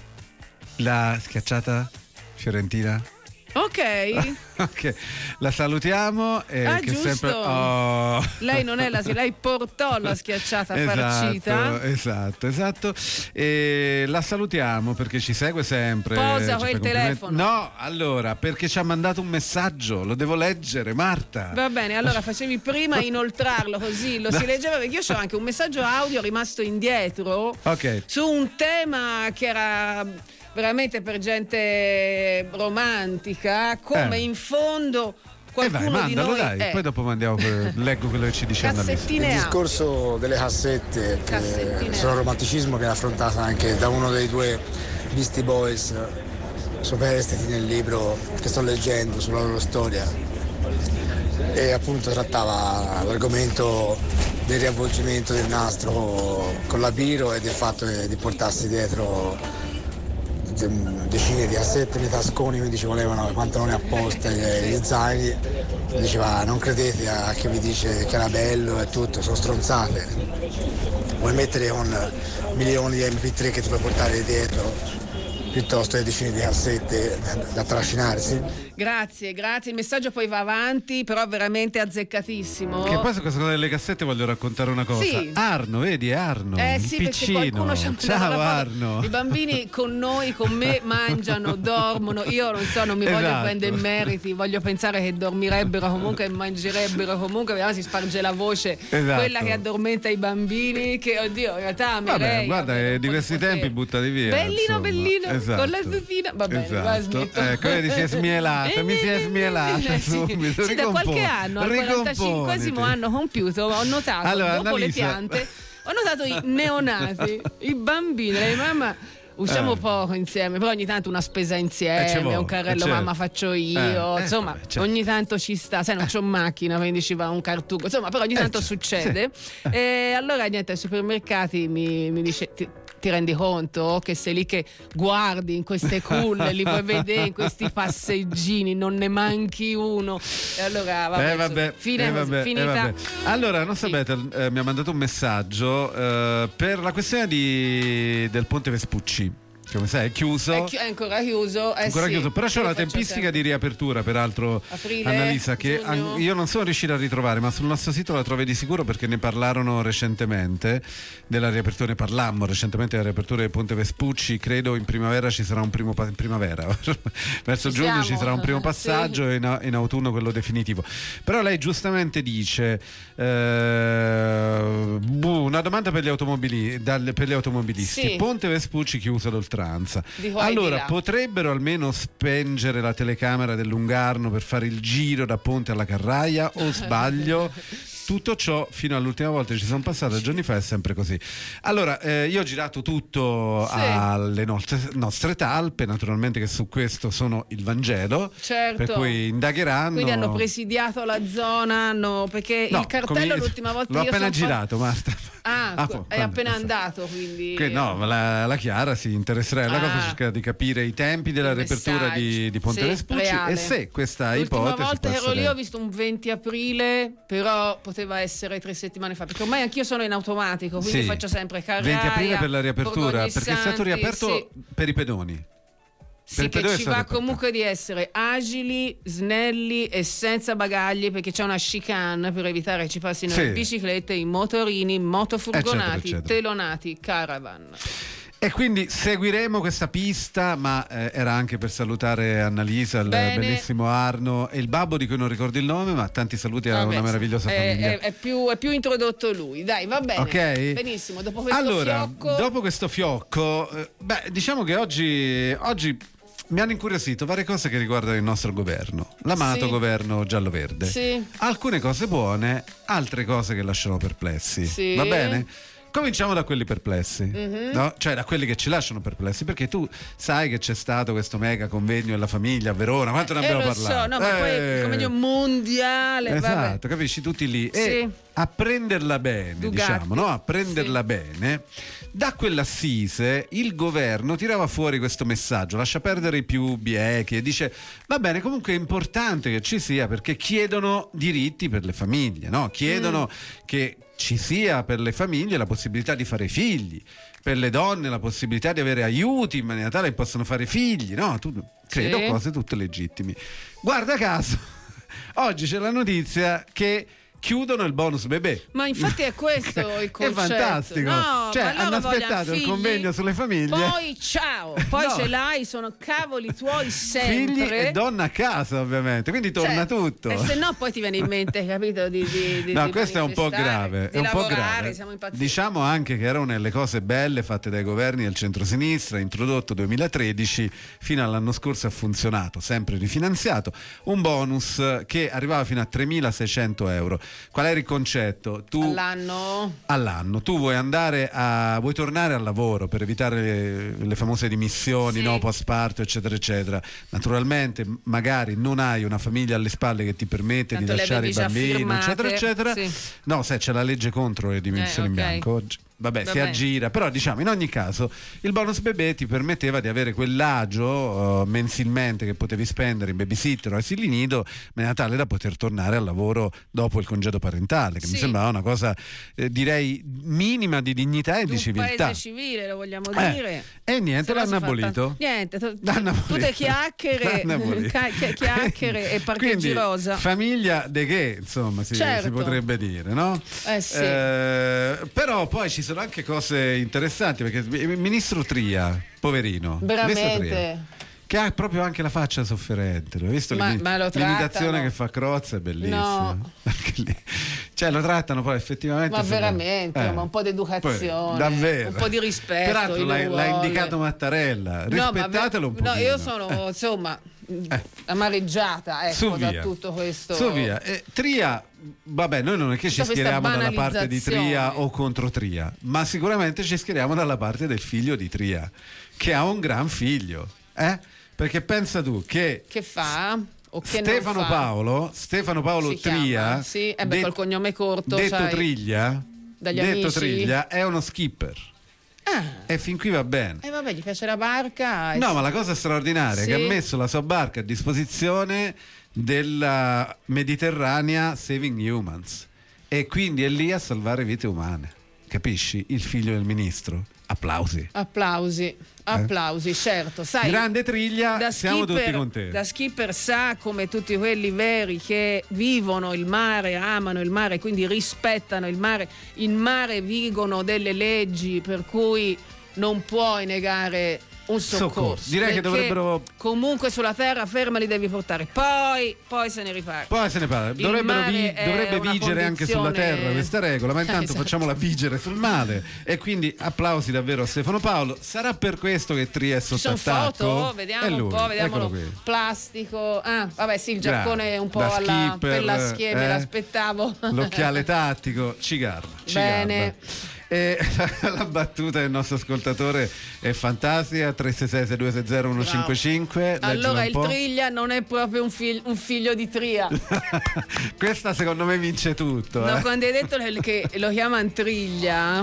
La schiacciata fiorentina? Ok. Ok, la salutiamo. E ah, che giusto. Sempre... Oh. Lei non è la lei portò la schiacciata esatto, farcita. Esatto, esatto. E la salutiamo perché ci segue sempre. Posa quel telefono. No, allora, perché ci ha mandato un messaggio, lo devo leggere, Marta. Va bene, allora facevi prima inoltrarlo così lo no. si leggeva, perché io ho anche un messaggio audio rimasto indietro okay. su un tema che era veramente per gente romantica, come eh. in fondo qualcuno eh vai, mandalo, di noi dai, è. Poi dopo mandiamo, leggo quello che ci dice Annalisa. Il discorso delle cassette, che sono un romanticismo che è affrontato anche da uno dei due Beastie Boys superstiti nel libro che sto leggendo sulla loro storia, e appunto trattava l'argomento del riavvolgimento del nastro con la biro e del fatto di portarsi dietro decine di cassette nei tasconi, quindi ci volevano i pantaloni apposta, gli zaini. Diceva: non credete a chi vi dice che era bello e tutto, sono stronzate. Vuoi mettere con milioni di emme pi tre che ti puoi portare dietro piuttosto che decine di cassette da trascinarsi? Grazie, grazie. Il messaggio poi va avanti, però veramente azzeccatissimo. Che poi su questa cosa delle cassette voglio raccontare una cosa. Sì. Arno, vedi, Arno, eh, il sì, piccino. Ciao Arno. I bambini con noi, con me, mangiano, dormono. Io non so, non mi esatto. voglio prendere meriti, voglio pensare che dormirebbero comunque e mangerebbero comunque, vediamo si sparge la voce. Esatto. Quella che addormenta i bambini, che oddio, in realtà amerei. Vabbè, guarda, eh, di questi tempi buttati via. Bellino, insomma. bellino, esatto. con la tutina. Va bene, esatto. smetto. Ecco, vedi, si è smielata, mi si è smielata. Eh, subito. sì, da qualche anno, al quarantacinquesimo anno compiuto, ho notato allora, dopo Annalisa... le piante, ho notato i neonati, i bambini, lei mamma. Usciamo eh. poco insieme, però ogni tanto una spesa insieme, eh, un carrello eh, mamma faccio io, eh, insomma eh, certo. ogni tanto ci sta, sai non c'ho macchina, quindi ci va un cartugo, insomma però ogni tanto eh, succede. Sì. E allora niente, ai supermercati mi, mi dice... Ti, ti rendi conto che sei lì che guardi in queste culle, li puoi vedere in questi passeggini, non ne manchi uno. E allora vabbè, eh, vabbè, fine, eh, vabbè, finita. Eh, vabbè. Allora, non sapete, sì. eh, mi ha mandato un messaggio eh, per la questione di, del Ponte Vespucci. Come sai, è chiuso. È, chi- è ancora chiuso. Eh ancora sì, chiuso. Però c'è una tempistica sempre. di riapertura, peraltro, Aprile, Annalisa, che an- io non sono riuscito a ritrovare, ma sul nostro sito la trovi di sicuro perché ne parlarono recentemente della riapertura, ne parlammo recentemente della riapertura del Ponte Vespucci. Credo in primavera ci sarà un primo pa- in primavera verso ci giugno siamo. ci sarà un primo passaggio sì. e in, in autunno quello definitivo. Però lei giustamente dice eh, buh, una domanda per gli automobili dal, per gli automobilisti. Sì. Ponte Vespucci chiuso d'oltranza. Allora potrebbero almeno spengere la telecamera del Lungarno per fare il giro da Ponte alla Carraia, o sbaglio? Tutto ciò fino all'ultima volta che ci sono passato giorni fa è sempre così. Allora eh, io ho girato tutto sì. alle nostre, nostre talpe, naturalmente che su questo sono il Vangelo, certo. per cui indagheranno. Quindi hanno presidiato la zona, no, perché no, il cartello come... l'ultima volta l'ho io appena sono girato, fa... Marta. Ah, ah è quando? appena andato, quindi che, no, la, la Chiara si interesserà alla ah. cosa, cerca di capire i tempi della il riapertura di, di Ponte sì, Vespucci reale. E se questa l'ultima ipotesi volta che ero essere... lì ho visto un venti aprile, però poteva essere tre settimane fa, perché ormai anch'io sono in automatico, quindi sì. faccio sempre Carraia, venti aprile per la riapertura, perché è stato riaperto sì. per i pedoni. Sì, che ci va comunque di essere agili, snelli e senza bagagli, perché c'è una chicane per evitare che ci passino sì. le biciclette, i motorini, motofurgonati, eccetera, eccetera. telonati, caravan. E quindi seguiremo questa pista, ma eh, era anche per salutare Annalisa, il Bene. bellissimo Arno e il babbo di cui non ricordo il nome, ma tanti saluti a Vabbè, una meravigliosa è, famiglia. È, è, più, è più introdotto lui, dai, va bene. Ok. Benissimo, dopo questo allora, fiocco... dopo questo fiocco, eh, beh, diciamo che oggi... oggi mi hanno incuriosito varie cose che riguardano il nostro governo, l'amato sì. governo giallo-verde. Sì. Alcune cose buone, altre cose che lasciano perplessi. Sì. Va bene? Cominciamo da quelli perplessi, mm-hmm. no? Cioè da quelli che ci lasciano perplessi, perché tu sai che c'è stato questo mega convegno della famiglia a Verona, quanto ne eh, abbiamo lo parlato? So, no, ma eh. poi il convegno mondiale, esatto, vabbè. Capisci, tutti lì. Sì. E a prenderla bene, Dugatti. diciamo, no? A prenderla sì. bene, da quell'assise il governo tirava fuori questo messaggio: lascia perdere i più biechi, e dice va bene, comunque è importante che ci sia, perché chiedono diritti per le famiglie, no? Chiedono mm. che ci sia per le famiglie la possibilità di fare figli, per le donne la possibilità di avere aiuti in maniera tale che possano fare figli, no? Tu, credo sì. cose tutte legittime. Guarda caso, oggi c'è la notizia che chiudono il bonus bebè. Ma infatti è questo il concetto. È fantastico. No, cioè ma hanno aspettato il convegno sulle famiglie. Poi ciao, poi no. ce l'hai, sono cavoli tuoi sempre. Figli e donna a casa, ovviamente, quindi torna cioè, tutto. E se no poi ti viene in mente, capito, di, di, di No, di questo è un po' grave, è un po' grave. Siamo impazziti. Diciamo anche che era una delle cose belle fatte dai governi del centrosinistra, introdotto duemilatredici, fino all'anno scorso ha funzionato, sempre rifinanziato, un bonus che arrivava fino a tremilaseicento euro. Qual era il concetto? Tu, all'anno all'anno tu vuoi andare a vuoi tornare al lavoro per evitare le, le famose dimissioni, sì. no, post parto eccetera eccetera. Naturalmente magari non hai una famiglia alle spalle che ti permette Tanto di lasciare i bambini firmate. eccetera eccetera sì. No, sai, c'è la legge contro le dimissioni eh, okay. in bianco oggi. Vabbè, Vabbè, si aggira, però diciamo in ogni caso il bonus bebè ti permetteva di avere quell'agio uh, mensilmente che potevi spendere in babysitter o asili nido, in maniera tale da poter tornare al lavoro dopo il congedo parentale, che sì. mi sembrava una cosa eh, direi minima di dignità e di, di civiltà. Un paese civile, lo vogliamo eh, dire. E niente, l'hanno abolito. Niente, to- tutte chiacchiere, ca- chiacchiere e parcheggi Quindi, rosa. Famiglia de che, insomma, si, certo. si potrebbe dire, no? Eh sì. Eh, però poi ci sono anche cose interessanti, perché il ministro Tria, poverino, veramente Tria, che ha proprio anche la faccia sofferente, l'hai visto? Ma, ma lo l'imitazione che fa Crozza è bellissima. No. Cioè lo trattano poi effettivamente. Ma veramente, eh. ma un po' di educazione, davvero. un po' di rispetto. Peraltro l'ha, l'ha indicato Mattarella, rispettatelo no, un po'. No, io sono eh. insomma eh. amareggiata, ecco, da tutto questo. Su via. Eh, Tria, vabbè, noi non è che ci schieriamo dalla parte di Tria o contro Tria, ma sicuramente ci schieriamo dalla parte del figlio di Tria, che ha un gran figlio, eh? Perché pensa tu che che fa? O che Stefano non fa? Paolo, Stefano Paolo si Tria, chiama, sì, eh beh, det- col cognome corto, detto sai, Triglia, dagli detto amici. Triglia, è uno skipper. Ah. E fin qui va bene. E eh vabbè, gli piace la barca. No, ma la cosa straordinaria sì. è che ha messo la sua barca a disposizione della Mediterranea Saving Humans, e quindi è lì a salvare vite umane. Capisci? Il figlio del ministro. Applausi. Applausi. Applausi, eh? certo. Sai, grande Triglia, da siamo skipper, tutti contenti. Da skipper sa, come tutti quelli veri che vivono il mare, amano il mare, quindi rispettano il mare. In mare vigono delle leggi per cui non puoi negare un soccorso. soccorso. Direi che dovrebbero. Comunque sulla terra ferma li devi portare. Poi, poi se ne riparte. Poi se ne parla. Dovrebbero vi, dovrebbe vigere anche sulla terra questa regola, ma intanto esatto. facciamola vigere sul mare. E quindi applausi davvero a Stefano Paolo. Sarà per questo che Tria è sotto attacco? Foto? Vediamo un po', vediamolo. Plastico. Ah, vabbè, sì, il giaccone è un po' alla per la schiena, eh? L'aspettavo. L'occhiale tattico, ci garba. Ci Bene. Garba. E la battuta del nostro ascoltatore è fantastica. Tre sei sei sei due sei zero uno cinque cinque. Allora il Triglia non è proprio un, fig- un figlio di Tria. Questa secondo me vince tutto, no, eh? quando hai detto che lo chiamano Triglia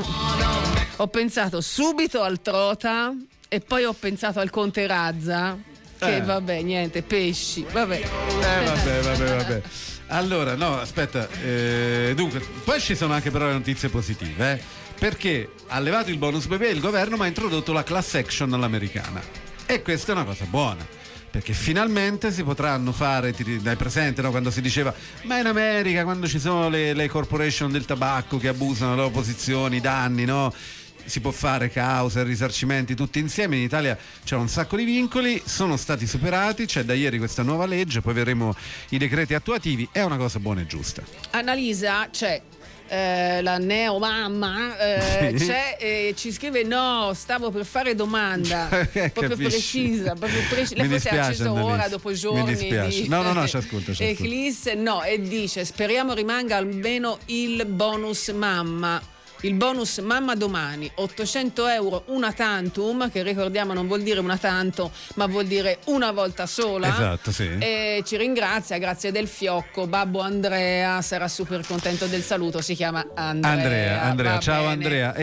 ho pensato subito al Trota e poi ho pensato al Conte Razza, che eh. vabbè, niente, pesci, vabbè. Eh vabbè, vabbè, vabbè. Allora, no, aspetta, eh, dunque, poi ci sono anche però le notizie positive, eh? Perché ha levato il bonus bebè il governo, ma ha introdotto la class action all'americana, e questa è una cosa buona, perché finalmente si potranno fare, ti dai presente, no? Quando si diceva ma in America, quando ci sono le, le corporation del tabacco che abusano delle loro posizioni, danni, no? Si può fare causa, risarcimenti tutti insieme. In Italia c'è un sacco di vincoli, sono stati superati, c'è da ieri questa nuova legge, poi vedremo i decreti attuativi, è una cosa buona e giusta. Annalisa, c'è Eh, la neo mamma eh, sì. c'è e ci scrive no, stavo per fare domanda proprio precisa, proprio precisa. Lei forse ha acceso ora dopo giorni di no no no ci ascolta, ci Eclisse, no, e dice speriamo rimanga almeno il bonus mamma. il bonus Mamma Domani, ottocento euro una tantum, che ricordiamo non vuol dire una tanto, ma vuol dire una volta sola. Esatto, sì. E ci ringrazia, grazie del fiocco, Babbo Andrea sarà super contento del saluto, si chiama Andrea. Andrea, Andrea ciao bene. Andrea.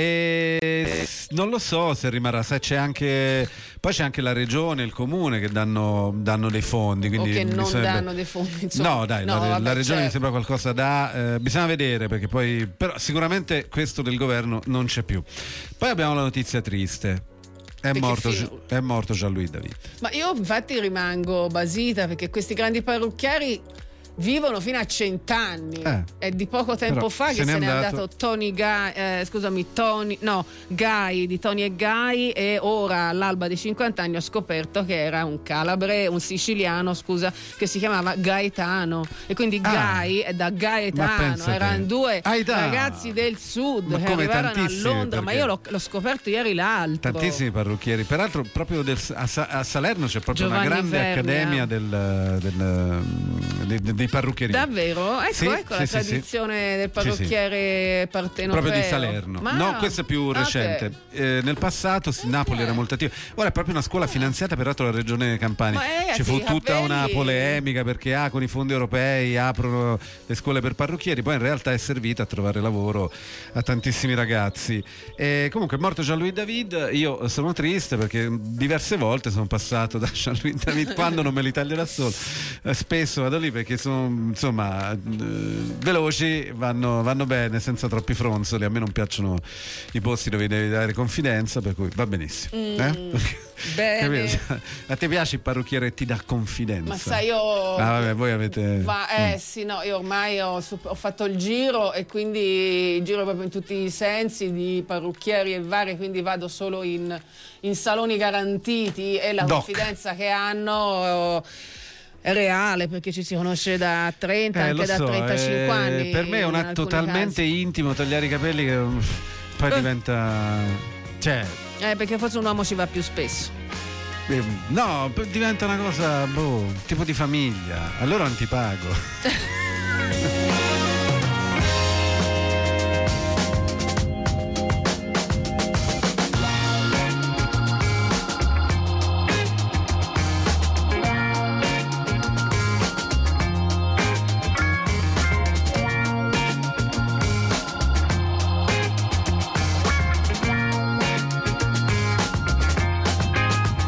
E non lo so se rimarrà, se c'è anche, poi c'è anche la regione, il comune che danno, danno dei fondi. Quindi o che non sembra... danno dei fondi. Insomma. No, dai, no, la, vabbè, la regione certo. mi sembra qualcosa da. Eh, bisogna vedere perché poi. Però sicuramente questo del governo non c'è più. Poi abbiamo la notizia triste. È morto, è morto Jean-Louis David. Ma io infatti rimango basita perché questi grandi parrucchieri vivono fino a cent'anni. Eh, è di poco tempo però fa che se se n'è n'è andato. andato Tony Guy, eh, scusami, Tony, no, Guy di Tony e Guy, e ora all'alba dei cinquanta anni ho scoperto che era un calabre, un siciliano, scusa, che si chiamava Gaetano, e quindi Ah, Guy è da ma Gaetano, pensa te. erano due Aità. ragazzi del sud Ma che come arrivarono a tantissimi, Londra, ma perché- io l'ho, l'ho scoperto ieri l'altro. Tantissimi parrucchieri, peraltro proprio del- a, Sa- a Salerno c'è proprio Giovanni una grande Vernia. accademia del, del- dei, dei parrucchieri. Davvero? Ecco, Sì, ecco la sì, sì, tradizione del Sì, sì. parrucchiere partenopeo. Proprio di Salerno. Ma- No, questo è più Ah, recente. ok. Eh, nel passato sì, Napoli era molto attiva. Ora è proprio una scuola finanziata peraltro dalla regione Campania. Ma, eh, Ci sì, fu i tutta capelli- una polemica perché ah, con i fondi europei aprono le scuole per parrucchieri, poi in realtà è servita a trovare lavoro a tantissimi ragazzi. E comunque è morto Jean-Louis David. Io sono triste perché diverse volte sono passato da Jean-Louis David quando non me li taglio da solo. Eh, spesso vado lì perché sono insomma eh, veloci, vanno, vanno bene senza troppi fronzoli. A me non piacciono i posti dove devi dare confidenza, per cui va benissimo. Mm, Eh? bene. Capito? A te piace il parrucchiere che ti dà confidenza? Ma sai, io. Ah, vabbè, voi avete. Ma eh Mm. sì, no, io ormai ho, sup- ho fatto il giro e quindi giro proprio in tutti i sensi di parrucchieri e vari, quindi vado solo in, in saloni garantiti e la Doc. confidenza che hanno è reale perché ci si conosce da trenta, Eh, anche lo da so, trentacinque eh, anni. per me è un in atto alcuni talmente casi. intimo tagliare i capelli che um, poi Eh. diventa. Cioè. Eh, perché forse un uomo ci va più spesso. eh, No, p- diventa una cosa, boh, tipo di famiglia. Allora non ti pago.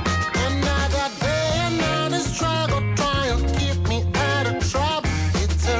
Another day, another struggle, trying to keep me out of trouble. It's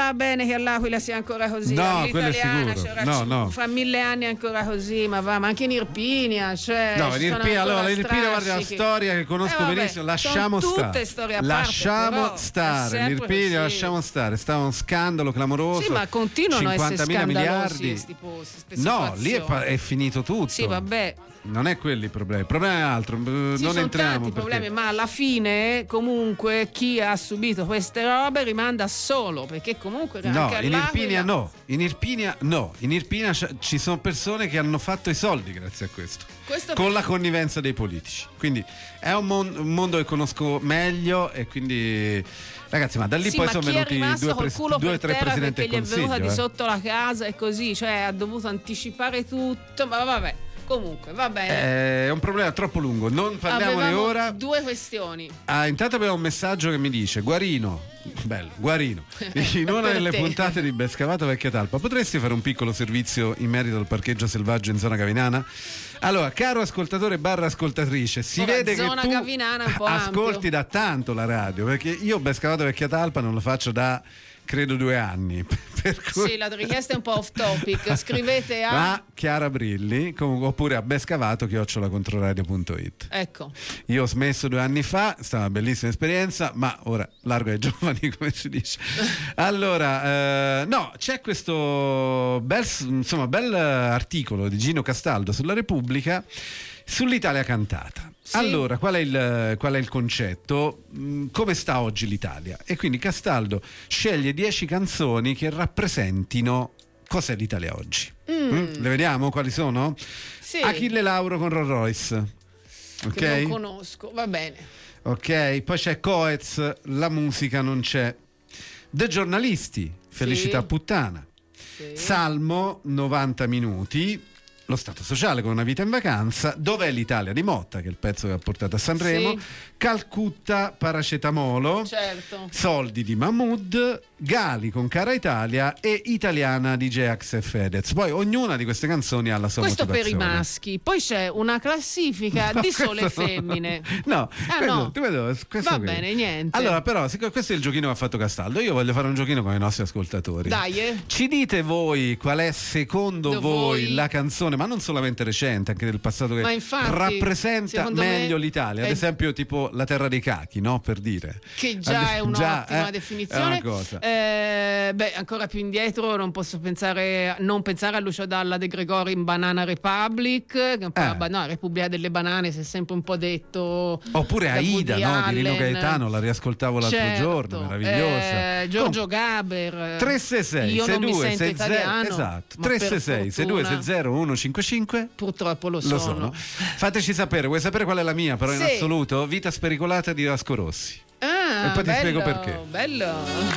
va bene che all'Aquila sia ancora così. No, quello è sicuro. Cioè, No, no. Fra mille anni è ancora così, ma va, ma anche in Irpinia, cioè, No, in Irpinia, allora, in Irpinia guarda una che... storia che conosco eh, vabbè, benissimo, lasciamo sono stare. tutte storie a parte, lasciamo però, stare, in Irpinia così. lasciamo stare, stava un scandalo clamoroso. Sì, ma continuano a essere cinquantamila scandalosi miliardi. questi posti, queste No, lì è, pa- situazioni. è finito tutto. Sì, vabbè. Non è quello il problema, il problema è altro. Ci non sono entriamo tanti perché... problemi, ma alla fine comunque chi ha subito queste robe rimanda solo, perché comunque No, anche in all'Aquila- Irpinia no, in Irpinia no, in Irpinia c- ci sono persone che hanno fatto i soldi grazie a questo, Questo con perché- la connivenza dei politici. Quindi è un, mon- un mondo che conosco meglio e quindi ragazzi, ma da lì sì, poi ma sono chi è venuti rimasto due, col pres- culo due o per tre terra presidenti perché del gli è venuta Consiglio. di eh. sotto la casa e così, cioè ha dovuto anticipare tutto, ma vabbè, comunque va bene. È un problema troppo lungo, non parliamone Avevamo ora. due questioni. Ah, intanto abbiamo un messaggio che mi dice: Guarino, bello, Guarino, in una Per delle te. puntate di Bescavato Vecchia Talpa, potresti fare un piccolo servizio in merito al parcheggio selvaggio in zona Gavinana? Allora, caro ascoltatore barra ascoltatrice, si Ora, vede che zona tu Gavinana è un po' ascolti ampio. da tanto la radio, perché io Bescavato Vecchia Talpa non lo faccio da credo due anni. Per cui... Sì, la richiesta è un po' off topic. Scrivete a a Chiara Brilli, comunque, oppure a bescavato chiocciola controradio punto it. Ecco. Io ho smesso due anni fa, è stata una bellissima esperienza, ma ora largo ai giovani, come si dice. Allora, eh, no, c'è questo bel, insomma, bel articolo di Gino Castaldo sulla Repubblica sull'Italia cantata. Sì. Allora, qual è, il, qual è il concetto? Mm, Come sta oggi l'Italia? E quindi Castaldo sceglie dieci canzoni che rappresentino cos'è l'Italia oggi. Mm. Mm? Le vediamo quali sono? Sì. Achille Lauro con Rolls Royce. Ok? Che non conosco, va bene. Ok, poi c'è Coez, La musica non c'è. The Giornalisti, Felicità Sì. puttana. Sì. Salmo, novanta minuti. Lo Stato sociale con Una vita in vacanza. Dov'è l'Italia di Motta, che è il pezzo che ha portato a Sanremo. Sì. Calcutta, Paracetamolo. Certo. Soldi di Mahmood, Gali con Cara Italia e Italiana di Geax e Fedez. Poi ognuna di queste canzoni ha la sua Questo per i motivazione. maschi. Poi c'è una classifica No, di sole questo no. femmine. No, Ah, questo- no. tu vedo- questo Va qui. bene, niente. Allora, però, siccome questo è il giochino che ha fatto Castaldo, io voglio fare un giochino con i nostri ascoltatori. Dai, eh. Ci dite voi qual è secondo Do voi, voi. la canzone, ma non solamente recente, anche del passato, che Ma infatti, rappresenta secondo me meglio l'Italia? Ad è- esempio, tipo La terra dei cachi, no? Per dire. Che già è Già, un'ottima eh, definizione. È una cosa. Eh, beh, ancora più indietro non posso pensare, non pensare a Lucio Dalla De Gregori in Banana Republic, che è un po' Eh. la ba- no, Repubblica delle Banane, si è sempre un po' detto. Oppure da Aida, Woody no? Di Rino Allen. Gaetano, la riascoltavo l'altro Certo. giorno, meravigliosa. Eh, Giorgio Gaber. tre sei sei Io sei non mi due sento sei italiano. zero esatto ma tre per sei sei sei due sei fortuna zero uno cinque cinque. Purtroppo lo sono. Lo sono. Fateci sapere, vuoi sapere qual è la mia, però in Sì. assoluto? Vita spericolata di Vasco Rossi. Ah, E poi ti bello, spiego perché. Bello.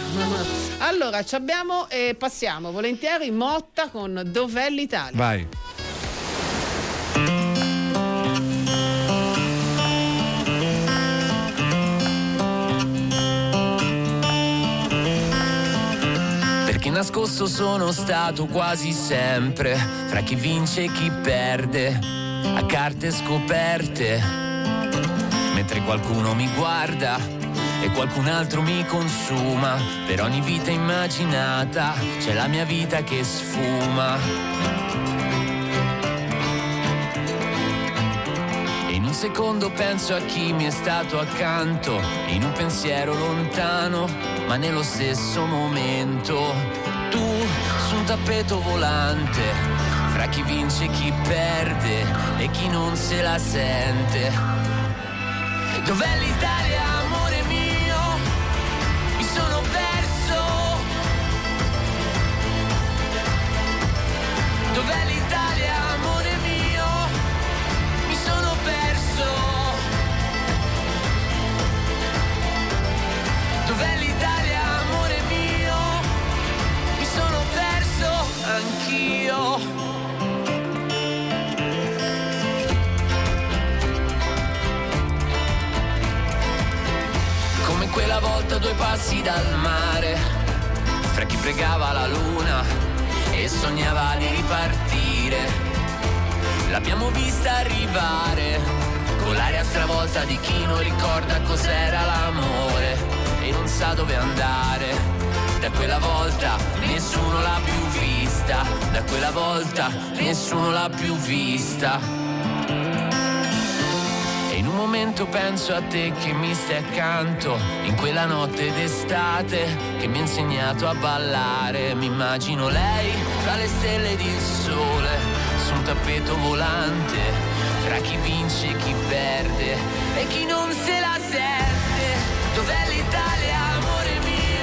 Allora, ci abbiamo e passiamo volentieri Motta con Dov'è l'Italia? Vai. Perché nascosto sono stato quasi sempre fra chi vince e chi perde, a carte scoperte, mentre qualcuno mi guarda e qualcun altro mi consuma. Per ogni vita immaginata c'è la mia vita che sfuma. E in un secondo penso a chi mi è stato accanto, in un pensiero lontano, ma nello stesso momento tu su un tappeto volante, fra chi vince e chi perde e chi non se la sente. Dov'è l'Italia, amore mio? Mi sono perso. Dov'è l'Italia, amore mio? Mi sono perso. Dov'è l'Italia, amore mio? Mi sono perso anch'io. Come quella volta due passi dal mare, fra chi pregava la luna e sognava di ripartire. L'abbiamo vista arrivare, con l'aria stravolta di chi non ricorda cos'era l'amore e non sa dove andare. Da quella volta nessuno l'ha più vista. Da quella volta nessuno l'ha più vista. E in un momento penso a te che mi stai accanto, in quella notte d'estate che mi ha insegnato a ballare. Mi immagino lei tra le stelle ed il sole, su un tappeto volante, tra chi vince e chi perde e chi non se la sente. Dov'è l'Italia, amore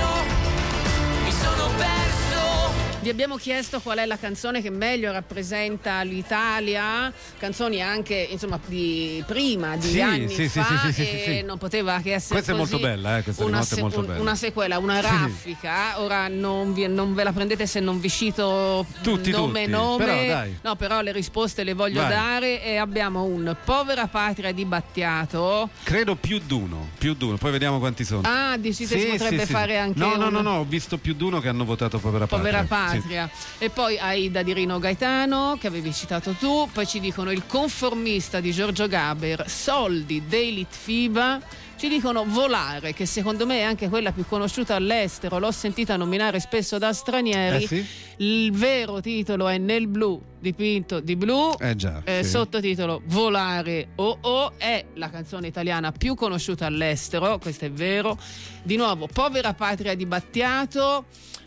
mio? Mi sono perso. Vi abbiamo chiesto qual è la canzone che meglio rappresenta l'Italia, canzoni anche insomma di prima, di Sì, anni sì, sì, fa, sì, sì, sì, e sì. non poteva che essere Questa è così. molto bella, eh, questa una, notte è molto un- bella. una sequela, una Sì. raffica. Ora non, vi- non ve la prendete se non vi cito Tutti, nome tutti. nome, Però, dai. no, però le risposte le voglio Vai. dare e abbiamo un Povera Patria di Battiato. Credo più d'uno, più d'uno, poi vediamo quanti sono. Ah, dici se si potrebbe fare anche No, no, un- no, no, ho visto più d'uno che hanno votato Povera Patria. Povera Sì. Patria. E poi Aida di Rino Gaetano, che avevi citato tu. Poi ci dicono Il conformista di Giorgio Gaber, Soldi dei Litfiba. Ci dicono Volare, che secondo me è anche quella più conosciuta all'estero, l'ho sentita nominare spesso da stranieri. Eh sì? Il vero titolo è Nel blu, dipinto di blu. Eh già, Eh, sì. sottotitolo Volare oh oh, è la canzone italiana più conosciuta all'estero, questo è vero. Di nuovo Povera Patria di Battiato.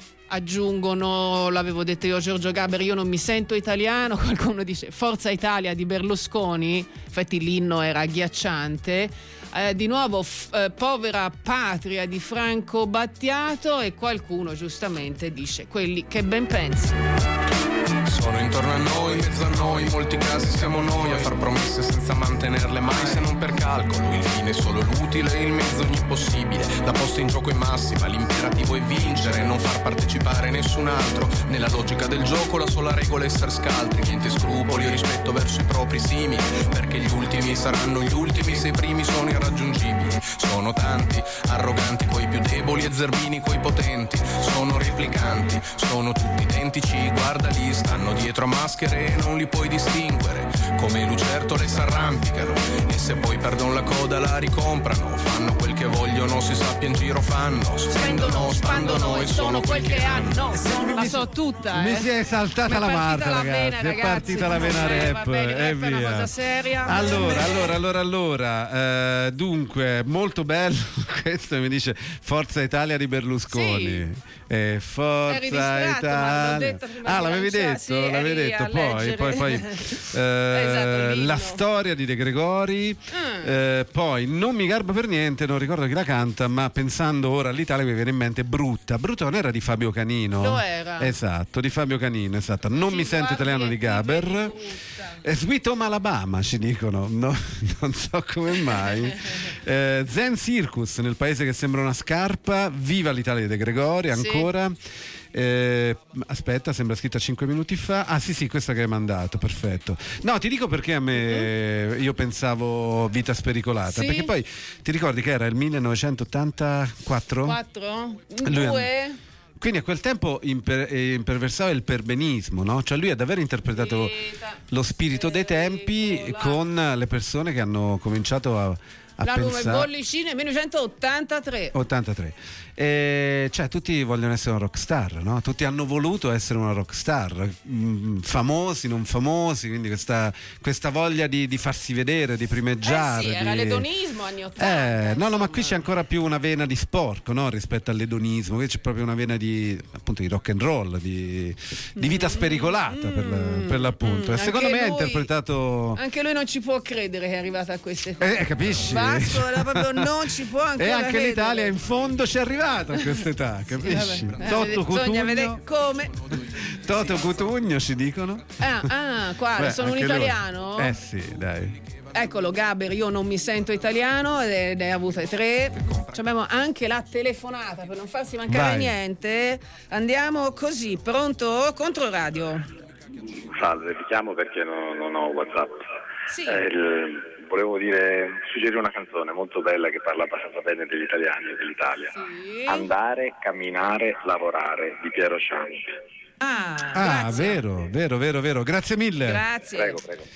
Aggiungono, l'avevo detto io, Giorgio Gaber, Io non mi sento italiano. Qualcuno dice Forza Italia di Berlusconi, infatti l'inno era agghiacciante. Eh, di nuovo f- eh, Povera Patria di Franco Battiato, e qualcuno giustamente dice Quelli che ben pensano. Sono intorno a noi, in mezzo a noi, in molti casi siamo noi a far promesse senza mantenerle mai, se non per calcolo. Il fine è solo l'utile, il mezzo ogni possibile. La posta in gioco è massima, l'imperativo è vincere, non far partecipare nessun altro. Nella logica del gioco la sola regola è essere scaltri, niente scrupoli o rispetto verso i propri simili, perché gli ultimi saranno gli ultimi se i primi sono irraggiungibili. Sono tanti, arroganti coi più deboli e zerbini coi potenti. Sono replicanti, sono tutti identici, guardali, stanno dietro a maschere e non li puoi distinguere. Come lucertole s'arrampicano e se poi perdono la coda la ricomprano. Fanno quel che vogliono, si sappia in giro fanno. Spendono, spandono e sono quel che hanno. Non la so tutta. Mi eh. si è saltata Mi è la partita Marta, la ragazzi. vena, È ragazzi. partita la vena Eh, va rap bene, e rap è una via. cosa seria. Allora, allora, allora, allora. eh, dunque, molto bello. Questo mi dice Forza Italia di Berlusconi. Sì. Eh, Forza Eri distratto, ma l'ho Italia. detto prima Ah, di l'avevi lanciare- detto? sì, l'avevi eri detto. a Poi, leggere. poi, poi. eh, Esatto, l'inno. la storia di De Gregori. Ah. eh, poi non mi garba per niente, non ricordo chi la canta, ma pensando ora all'Italia mi viene in mente Brutta. Brutta non era di Fabio Canino? Lo era. Esatto, di Fabio Canino, esatto. Non mi sento guardi italiano e di ti Gaber. Eh, Sweet Home Alabama ci dicono, no, non so come mai. Eh, Zen Circus, Nel paese che sembra una scarpa. Viva l'Italia di De Gregori, Sì. ancora. Eh, aspetta, sembra scritta cinque minuti fa. Ah sì sì, questa che hai mandato, perfetto. No, ti dico perché a me io pensavo Vita spericolata, Sì. perché poi ti ricordi che era il millenovecentottantaquattro? Quattro? Lui- Due? Quindi a quel tempo imper- eh, imperversava il perbenismo, no? Cioè lui ha davvero interpretato lo spirito dei tempi con le persone che hanno cominciato a, a L'album è pensare. Bollicine millenovecentottantatré. ottantatré. E cioè tutti vogliono essere una rockstar, no? Tutti hanno voluto essere una rockstar, mm, famosi, non famosi, quindi questa, questa voglia di, di farsi vedere, di primeggiare. Eh sì, era di... l'edonismo anni ottanta. Eh, no, no, ma qui c'è ancora più una vena di sporco, no? Rispetto all'edonismo, qui c'è proprio una vena di, appunto, di rock and roll, di, di vita spericolata per, la- per l'appunto. Mm, e secondo anche me ha lui- interpretato. Anche lui non ci può credere che è arrivata a queste cose. Eh, capisci? Vasco era proprio non ci può ancora E anche credere. l'Italia in fondo ci è arrivata a questa età, capisci? Vabbè. Eh, Toto bisogna vedere Cutugno, come. Toto Cutugno ci dicono. Ah, ah, quale? Beh, Sono un anche lui. italiano? Eh sì, dai. Eccolo, Gaber, io non mi sento italiano, ed ne ha avute tre. Ci abbiamo anche la telefonata per non farsi mancare Vai. niente. Andiamo così, pronto? Controradio. Salve, ti chiamo perché non, non ho WhatsApp. Sì. Eh, il- volevo dire, suggerire una canzone molto bella che parla abbastanza bene degli italiani e dell'Italia. Andare, camminare, lavorare di Piero Ciampi. Ah, Ah, vero, vero, vero, vero. Grazie mille. Grazie. Prego, prego.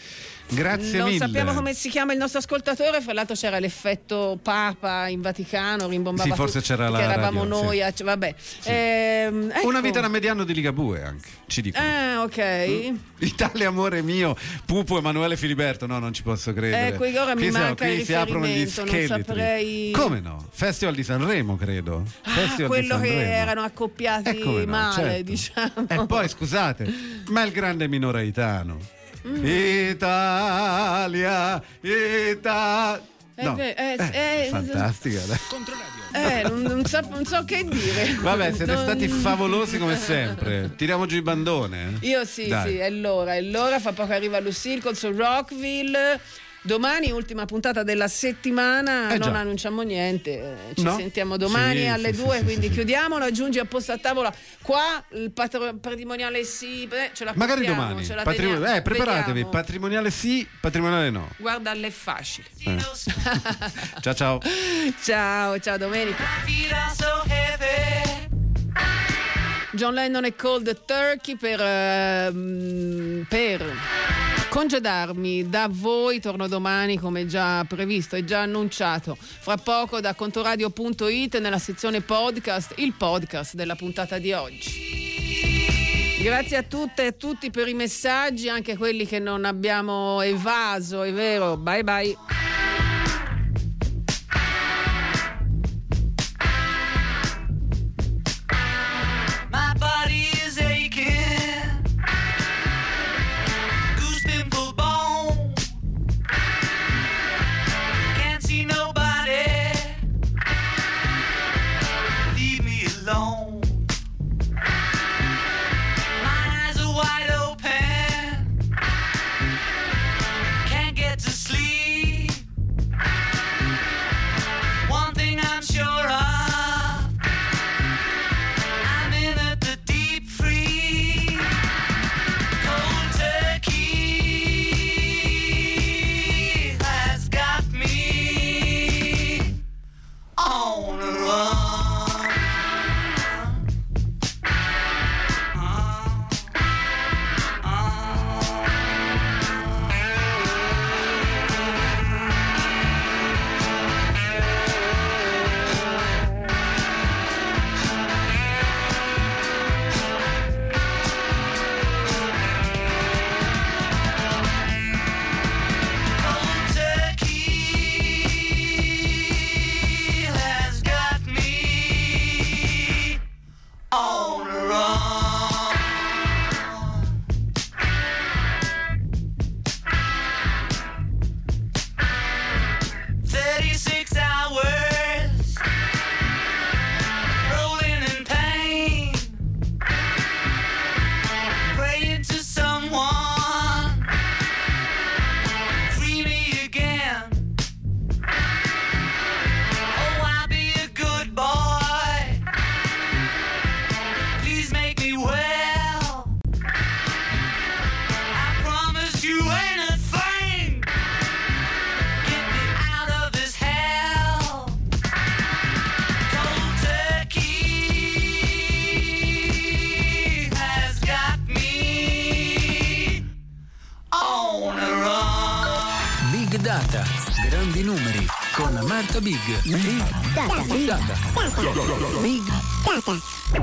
Grazie non mille. sappiamo come si chiama il nostro ascoltatore, fra l'altro c'era l'effetto Papa in Vaticano, rimbombava Sì, forse tutto, c'era la che eravamo radio, noi, sì. a, vabbè. Sì. Ehm, ecco. Una vita da mediano di Ligabue anche, ci dicono. Ah, ok. Italia amore mio, Pupo Emanuele Filiberto, no, non ci posso credere. Ecco, ora mi Qui siamo- manca qui il si aprono gli riferimento, non scheletri. saprei. Come no? Festival di Sanremo, credo. Ah, Festival quello di che Sanremo. erano accoppiati Eh, come no, male, certo. diciamo. E poi scusate, ma il grande Mino Raitano. Mm. Italia, Italia. Eh, No, beh, eh, eh, eh, fantastica. dai. Eh, non, non so, non so che dire. Vabbè, siete Non- stati favolosi come sempre. Tiriamo giù i bandone. eh? Io sì, Dai. sì, è l'ora, è l'ora, fra poco arriva Lucille con su Rockville. Domani, ultima puntata della settimana, Eh, non già. annunciamo niente, eh, ci No? sentiamo domani Sì, alle sì, due, sì, quindi sì, sì. chiudiamolo, aggiungi a posto a tavola qua il patro- patrimoniale sì, beh, ce la Magari portiamo, domani. ce la Patrimo- teniamo, eh, preparatevi. vediamo. Patrimoniale sì, patrimoniale no. Guarda, è facile. Eh. Ciao ciao. Ciao, ciao Domenica. John Lennon e Cold Turkey per, ehm, per congedarmi da voi. Torno domani come già previsto e già annunciato. Fra poco da contoradio punto it nella sezione podcast, il podcast della puntata di oggi. Grazie a tutte e a tutti per i messaggi, anche quelli che non abbiamo evaso, è vero. Bye bye. My body is aching, goose pimple bone. Can't see nobody, leave me alone. My eyes are wide open, can't get to sleep. One thing I'm sure of, I'm in at the deep freeze. Cold turkey has got me on a run. Cold turkey has got me on a run. Thirty-six hours rolling in pain, praying to someone, free me again. Oh, I'll be a good boy, please make me well. I promise you ain't a thing, get me out of this hell. Cold turkey has got me on a run. Big Data, grandi numeri con Marta Big. Big Data. Big Data. Big Data.